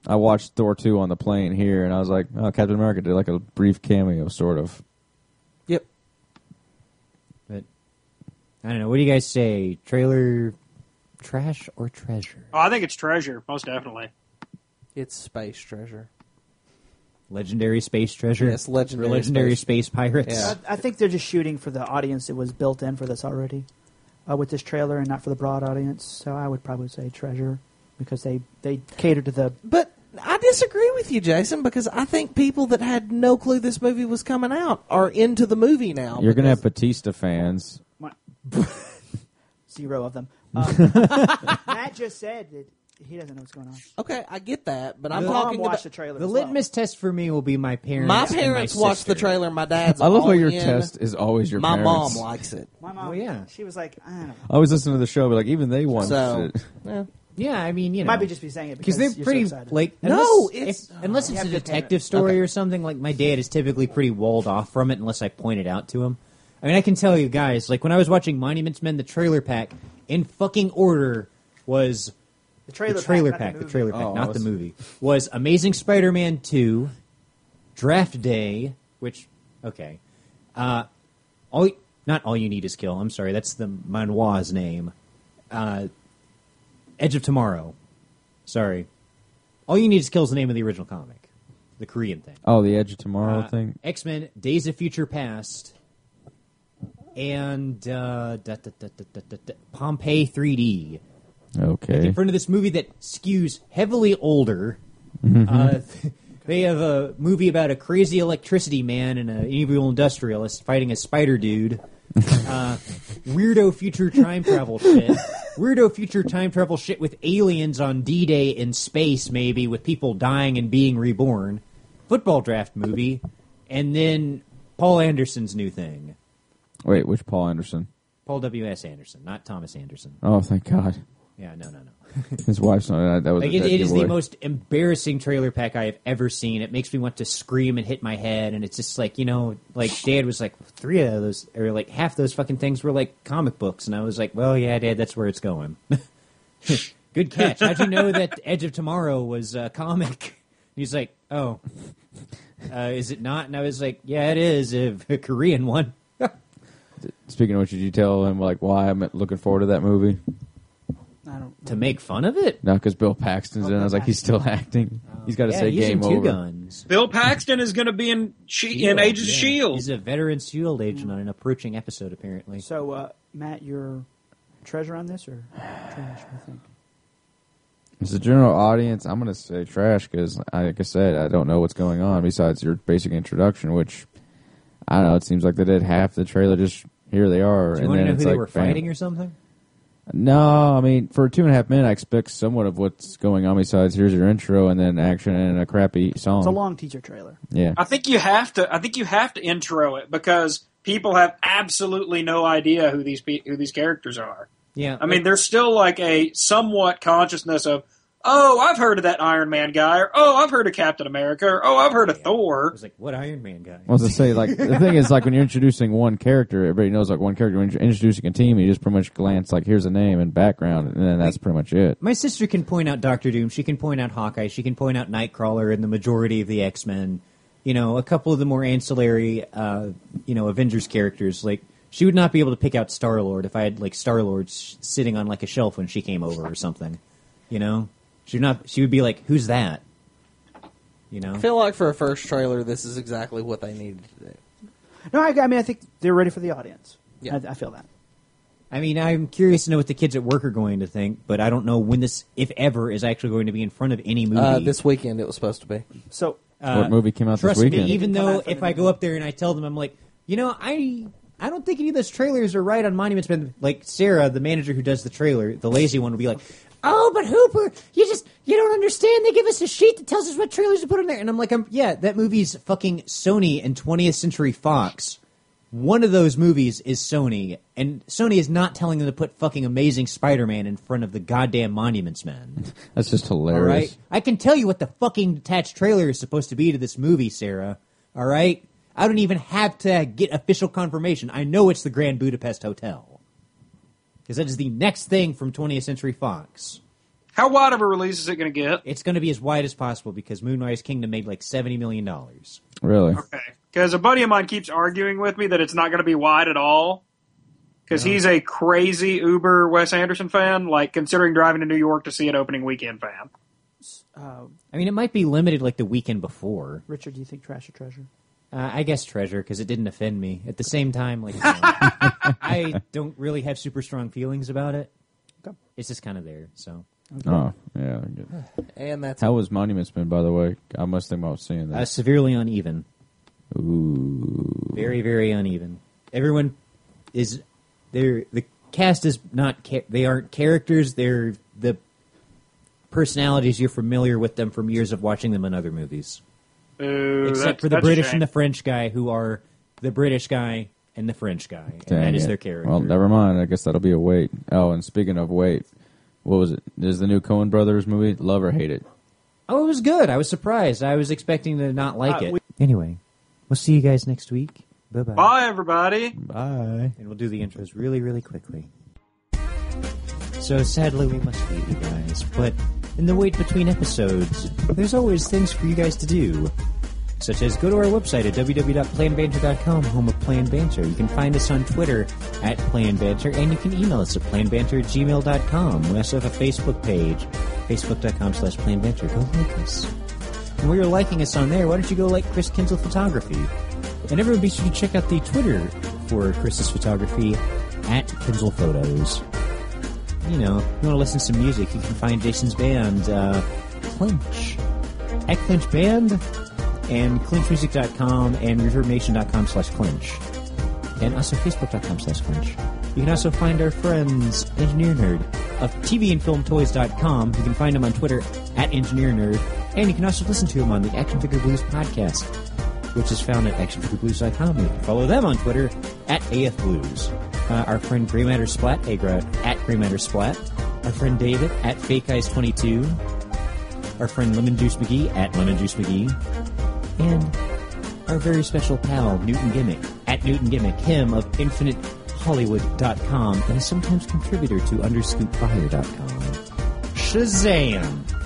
I watched Thor two on the plane here, and I was like, oh, Captain America did like a brief cameo, sort of. Yep. But I don't know. What do you guys say? Trailer trash or treasure? Oh, I think it's treasure, most definitely. It's space treasure. Legendary space treasure? Yes, legendary For legendary space- space, pirates? Yeah. I, I think they're just shooting for the audience that was built in for this already uh, with this trailer and not for the broad audience. So I would probably say treasure because they, they cater to the... But I disagree with you, Jason, because I think people that had no clue this movie was coming out are into the movie now. You're going to have because- Batista fans. My, zero of them. Um, Matt just said that he doesn't know what's going on. Okay, I get that, but I'm My mom talking watched about the trailer. The as well. litmus test for me will be my parents. my and parents my watched the sister. trailer. My dad's I love all how your in. test is always your My parents. mom likes it. My mom, Oh, yeah. she was like, I don't know. I always listen to the show, but like even they watched So, it. yeah. Yeah, I mean, you know. Might be just be saying it because Because they're you're pretty, so excited. like, No, unless, it's- if- unless You it's a have good detective parents. story Okay. or something, like, my dad is typically pretty walled off from it unless I point it out to him. I mean, I can tell you guys, like, when I was watching Monuments Men, the trailer pack, in fucking order was the trailer, the trailer pack, pack, not the, the, trailer movie. pack, Oh, not I the was- movie, was Amazing Spider-Man two, Draft Day, which, okay, uh, all y- not All You Need Is Kill, I'm sorry, that's the Manoir's name, uh, Edge of Tomorrow, sorry, All You Need Is Kill is the name of the original comic, the Korean thing. Oh, the Edge of Tomorrow Uh, thing. X-Men, Days of Future Past, and uh, da, da, da, da, da, da, da, Pompeii three D. Okay. In front of this movie that skews heavily older. Mm-hmm. Uh, they have a movie about a crazy electricity man and an evil industrialist fighting a spider dude. Uh, weirdo future time travel shit. Weirdo future time travel shit with aliens on D-Day in space, maybe, with people dying and being reborn. Football draft movie. And then Paul Anderson's new thing. Wait, which Paul Anderson? Paul W S. Anderson, not Thomas Anderson. Oh, thank God. Yeah, no, no, no. His wife's not. That was Like a it, dead it is the giveaway. most embarrassing trailer pack I have ever seen. It makes me want to scream and hit my head, and it's just like, you know, like Dad was like, three of those, or like half those fucking things were like comic books, and I was like, well, yeah, Dad, that's where it's going. Good catch. How'd you know that Edge of Tomorrow was a comic? He's like, oh, uh, is it not? And I was like, yeah, it is, a, a Korean one. Speaking of which, did you tell him like why I'm looking forward to that movie? I don't. To make fun of it? No, because Bill Paxton's in. it. I was like, he's still acting. He's got to Yeah, say he's game in Two over. Guns. Bill Paxton is going to be in she- in Shield, Agents of yeah. Shield. He's a veteran SHIELD agent on an approaching episode, apparently. So, uh, Matt, your treasure on this or trash? I think. As a general audience, I'm going to say trash because, like I said, I don't know what's going on besides your basic introduction, which, I don't know, it seems like they did half the trailer, just here they are. Do you and want to then know it's who like, they were bam. fighting or something? No, I mean, for two and a half minutes, I expect somewhat of what's going on besides here's your intro and then action and a crappy song. It's a long teaser trailer. Yeah. I think you have to. I think you have to intro it because people have absolutely no idea who these pe- who these characters are. Yeah. I mean, there's still like a somewhat consciousness of, oh, I've heard of that Iron Man guy, or oh, I've heard of Captain America, or oh, I've heard of I Thor. was like, what Iron Man guy? I was to say, like, the thing is, like, when you're introducing one character, everybody knows, like, one character. When you're introducing a team, you just pretty much glance, like, here's a name and background, and then that's pretty much it. My sister can point out Doctor Doom. She can point out Hawkeye. She can point out Nightcrawler and the majority of the X-Men. You know, a couple of the more ancillary, uh, you know, Avengers characters. Like, she would not be able to pick out Star-Lord if I had, like, Star-Lord sh- sitting on, like, a shelf when she came over or something. You know? She would not. She would be like, "Who's that?" You know. I feel like for a first trailer, this is exactly what they needed to do. No, I, I mean, I think they're ready for the audience. Yeah. I, I feel that. I mean, I'm curious to know what the kids at work are going to think, but I don't know when this, if ever, is actually going to be in front of any movie. Uh, this weekend, it was supposed to be. So, Uh, What movie came out this trust weekend? me, even Come though out for if the I go movie. up there and I tell them, I'm like, you know, I I don't think any of those trailers are right on Monuments Men. Like Sarah, the manager who does the trailer, the lazy one, will be like, oh, but Hooper, you just, you don't understand. They give us a sheet that tells us what trailers to put on there. And I'm like, I'm, yeah, that movie's fucking Sony and twentieth Century Fox. One of those movies is Sony, and Sony is not telling them to put fucking Amazing Spider-Man in front of the goddamn Monuments Men. That's just All hilarious. right? I can tell you what the fucking detached trailer is supposed to be to this movie, Sarah. All right? I don't even have to get official confirmation. I know it's the Grand Budapest Hotel. Because that is the next thing from twentieth Century Fox. How wide of a release is it going to get? It's going to be as wide as possible because Moonrise Kingdom made like seventy million dollars. Really? Okay. Because a buddy of mine keeps arguing with me that it's not going to be wide at all. Because No. he's a crazy Uber Wes Anderson fan, like considering driving to New York to see an opening weekend fan. Uh, I mean, it might be limited like the weekend before. Richard, do you think Trash or Treasure? Uh, I guess Treasure, because it didn't offend me. At the same time, like, you know, I don't really have super strong feelings about it. Okay. It's just kind of there, so. Oh, yeah. Good. And that's How was Monuments been, by the way? I must think about seeing Uh, that. severely uneven. Ooh. Very, very uneven. Everyone is... They're, the cast is not... Ca- they aren't characters. They're the personalities. You're familiar with them from years of watching them in other movies. Ooh, Except that's- for the that's a British shame. and the French guy, who are the British guy and the French guy. And Dang that is it. their character. Well, never mind. I guess that'll be a wait. Oh, and speaking of wait, what was it? Is the new Coen Brothers movie Love or Hate It? Oh, it was good. I was surprised. I was expecting to not like Uh, it. we- Anyway, we'll see you guys next week. Bye-bye. Bye, everybody. Bye. And we'll do the intros really, really quickly. So sadly, we must leave you guys, but in the wait between episodes, there's always things for you guys to do. Such as go to our website at w w w dot plan banter dot com, home of Plan Banter. You can find us on Twitter at Plan Banter, and you can email us at plan banter at gmail dot com. We also have a Facebook page, facebook dot com slash plan banter. Go like us. And while you're liking us on there, why don't you go like Chris Kinzel Photography? And everyone be sure to check out the Twitter for Chris's photography at Kinzel Photos. You know, if you want to listen to some music, you can find Jason's band, uh, Clinch. At Clinch Band, and clinch music dot com and reverb nation dot com slash clinch. And also facebook dot com slash clinch. You can also find our friends, Engineer Nerd, of T V and Film Toys dot com. You can find him on Twitter at Engineer Nerd. And you can also listen to him on the Action Figure Blues podcast, which is found at action figure blues dot com. You can follow them on Twitter at A F Blues. Uh, our friend Grey Matter Splat, Agra, at Grey Matter Splat. Our friend David at Fake Eyes twenty-two. Our friend Lemon Juice McGee at Lemon Juice McGee. And our very special pal, Newton Gimmick, at Newton Gimmick, him of infinite hollywood dot com, and a sometimes contributor to underscoop fire dot com. Shazam!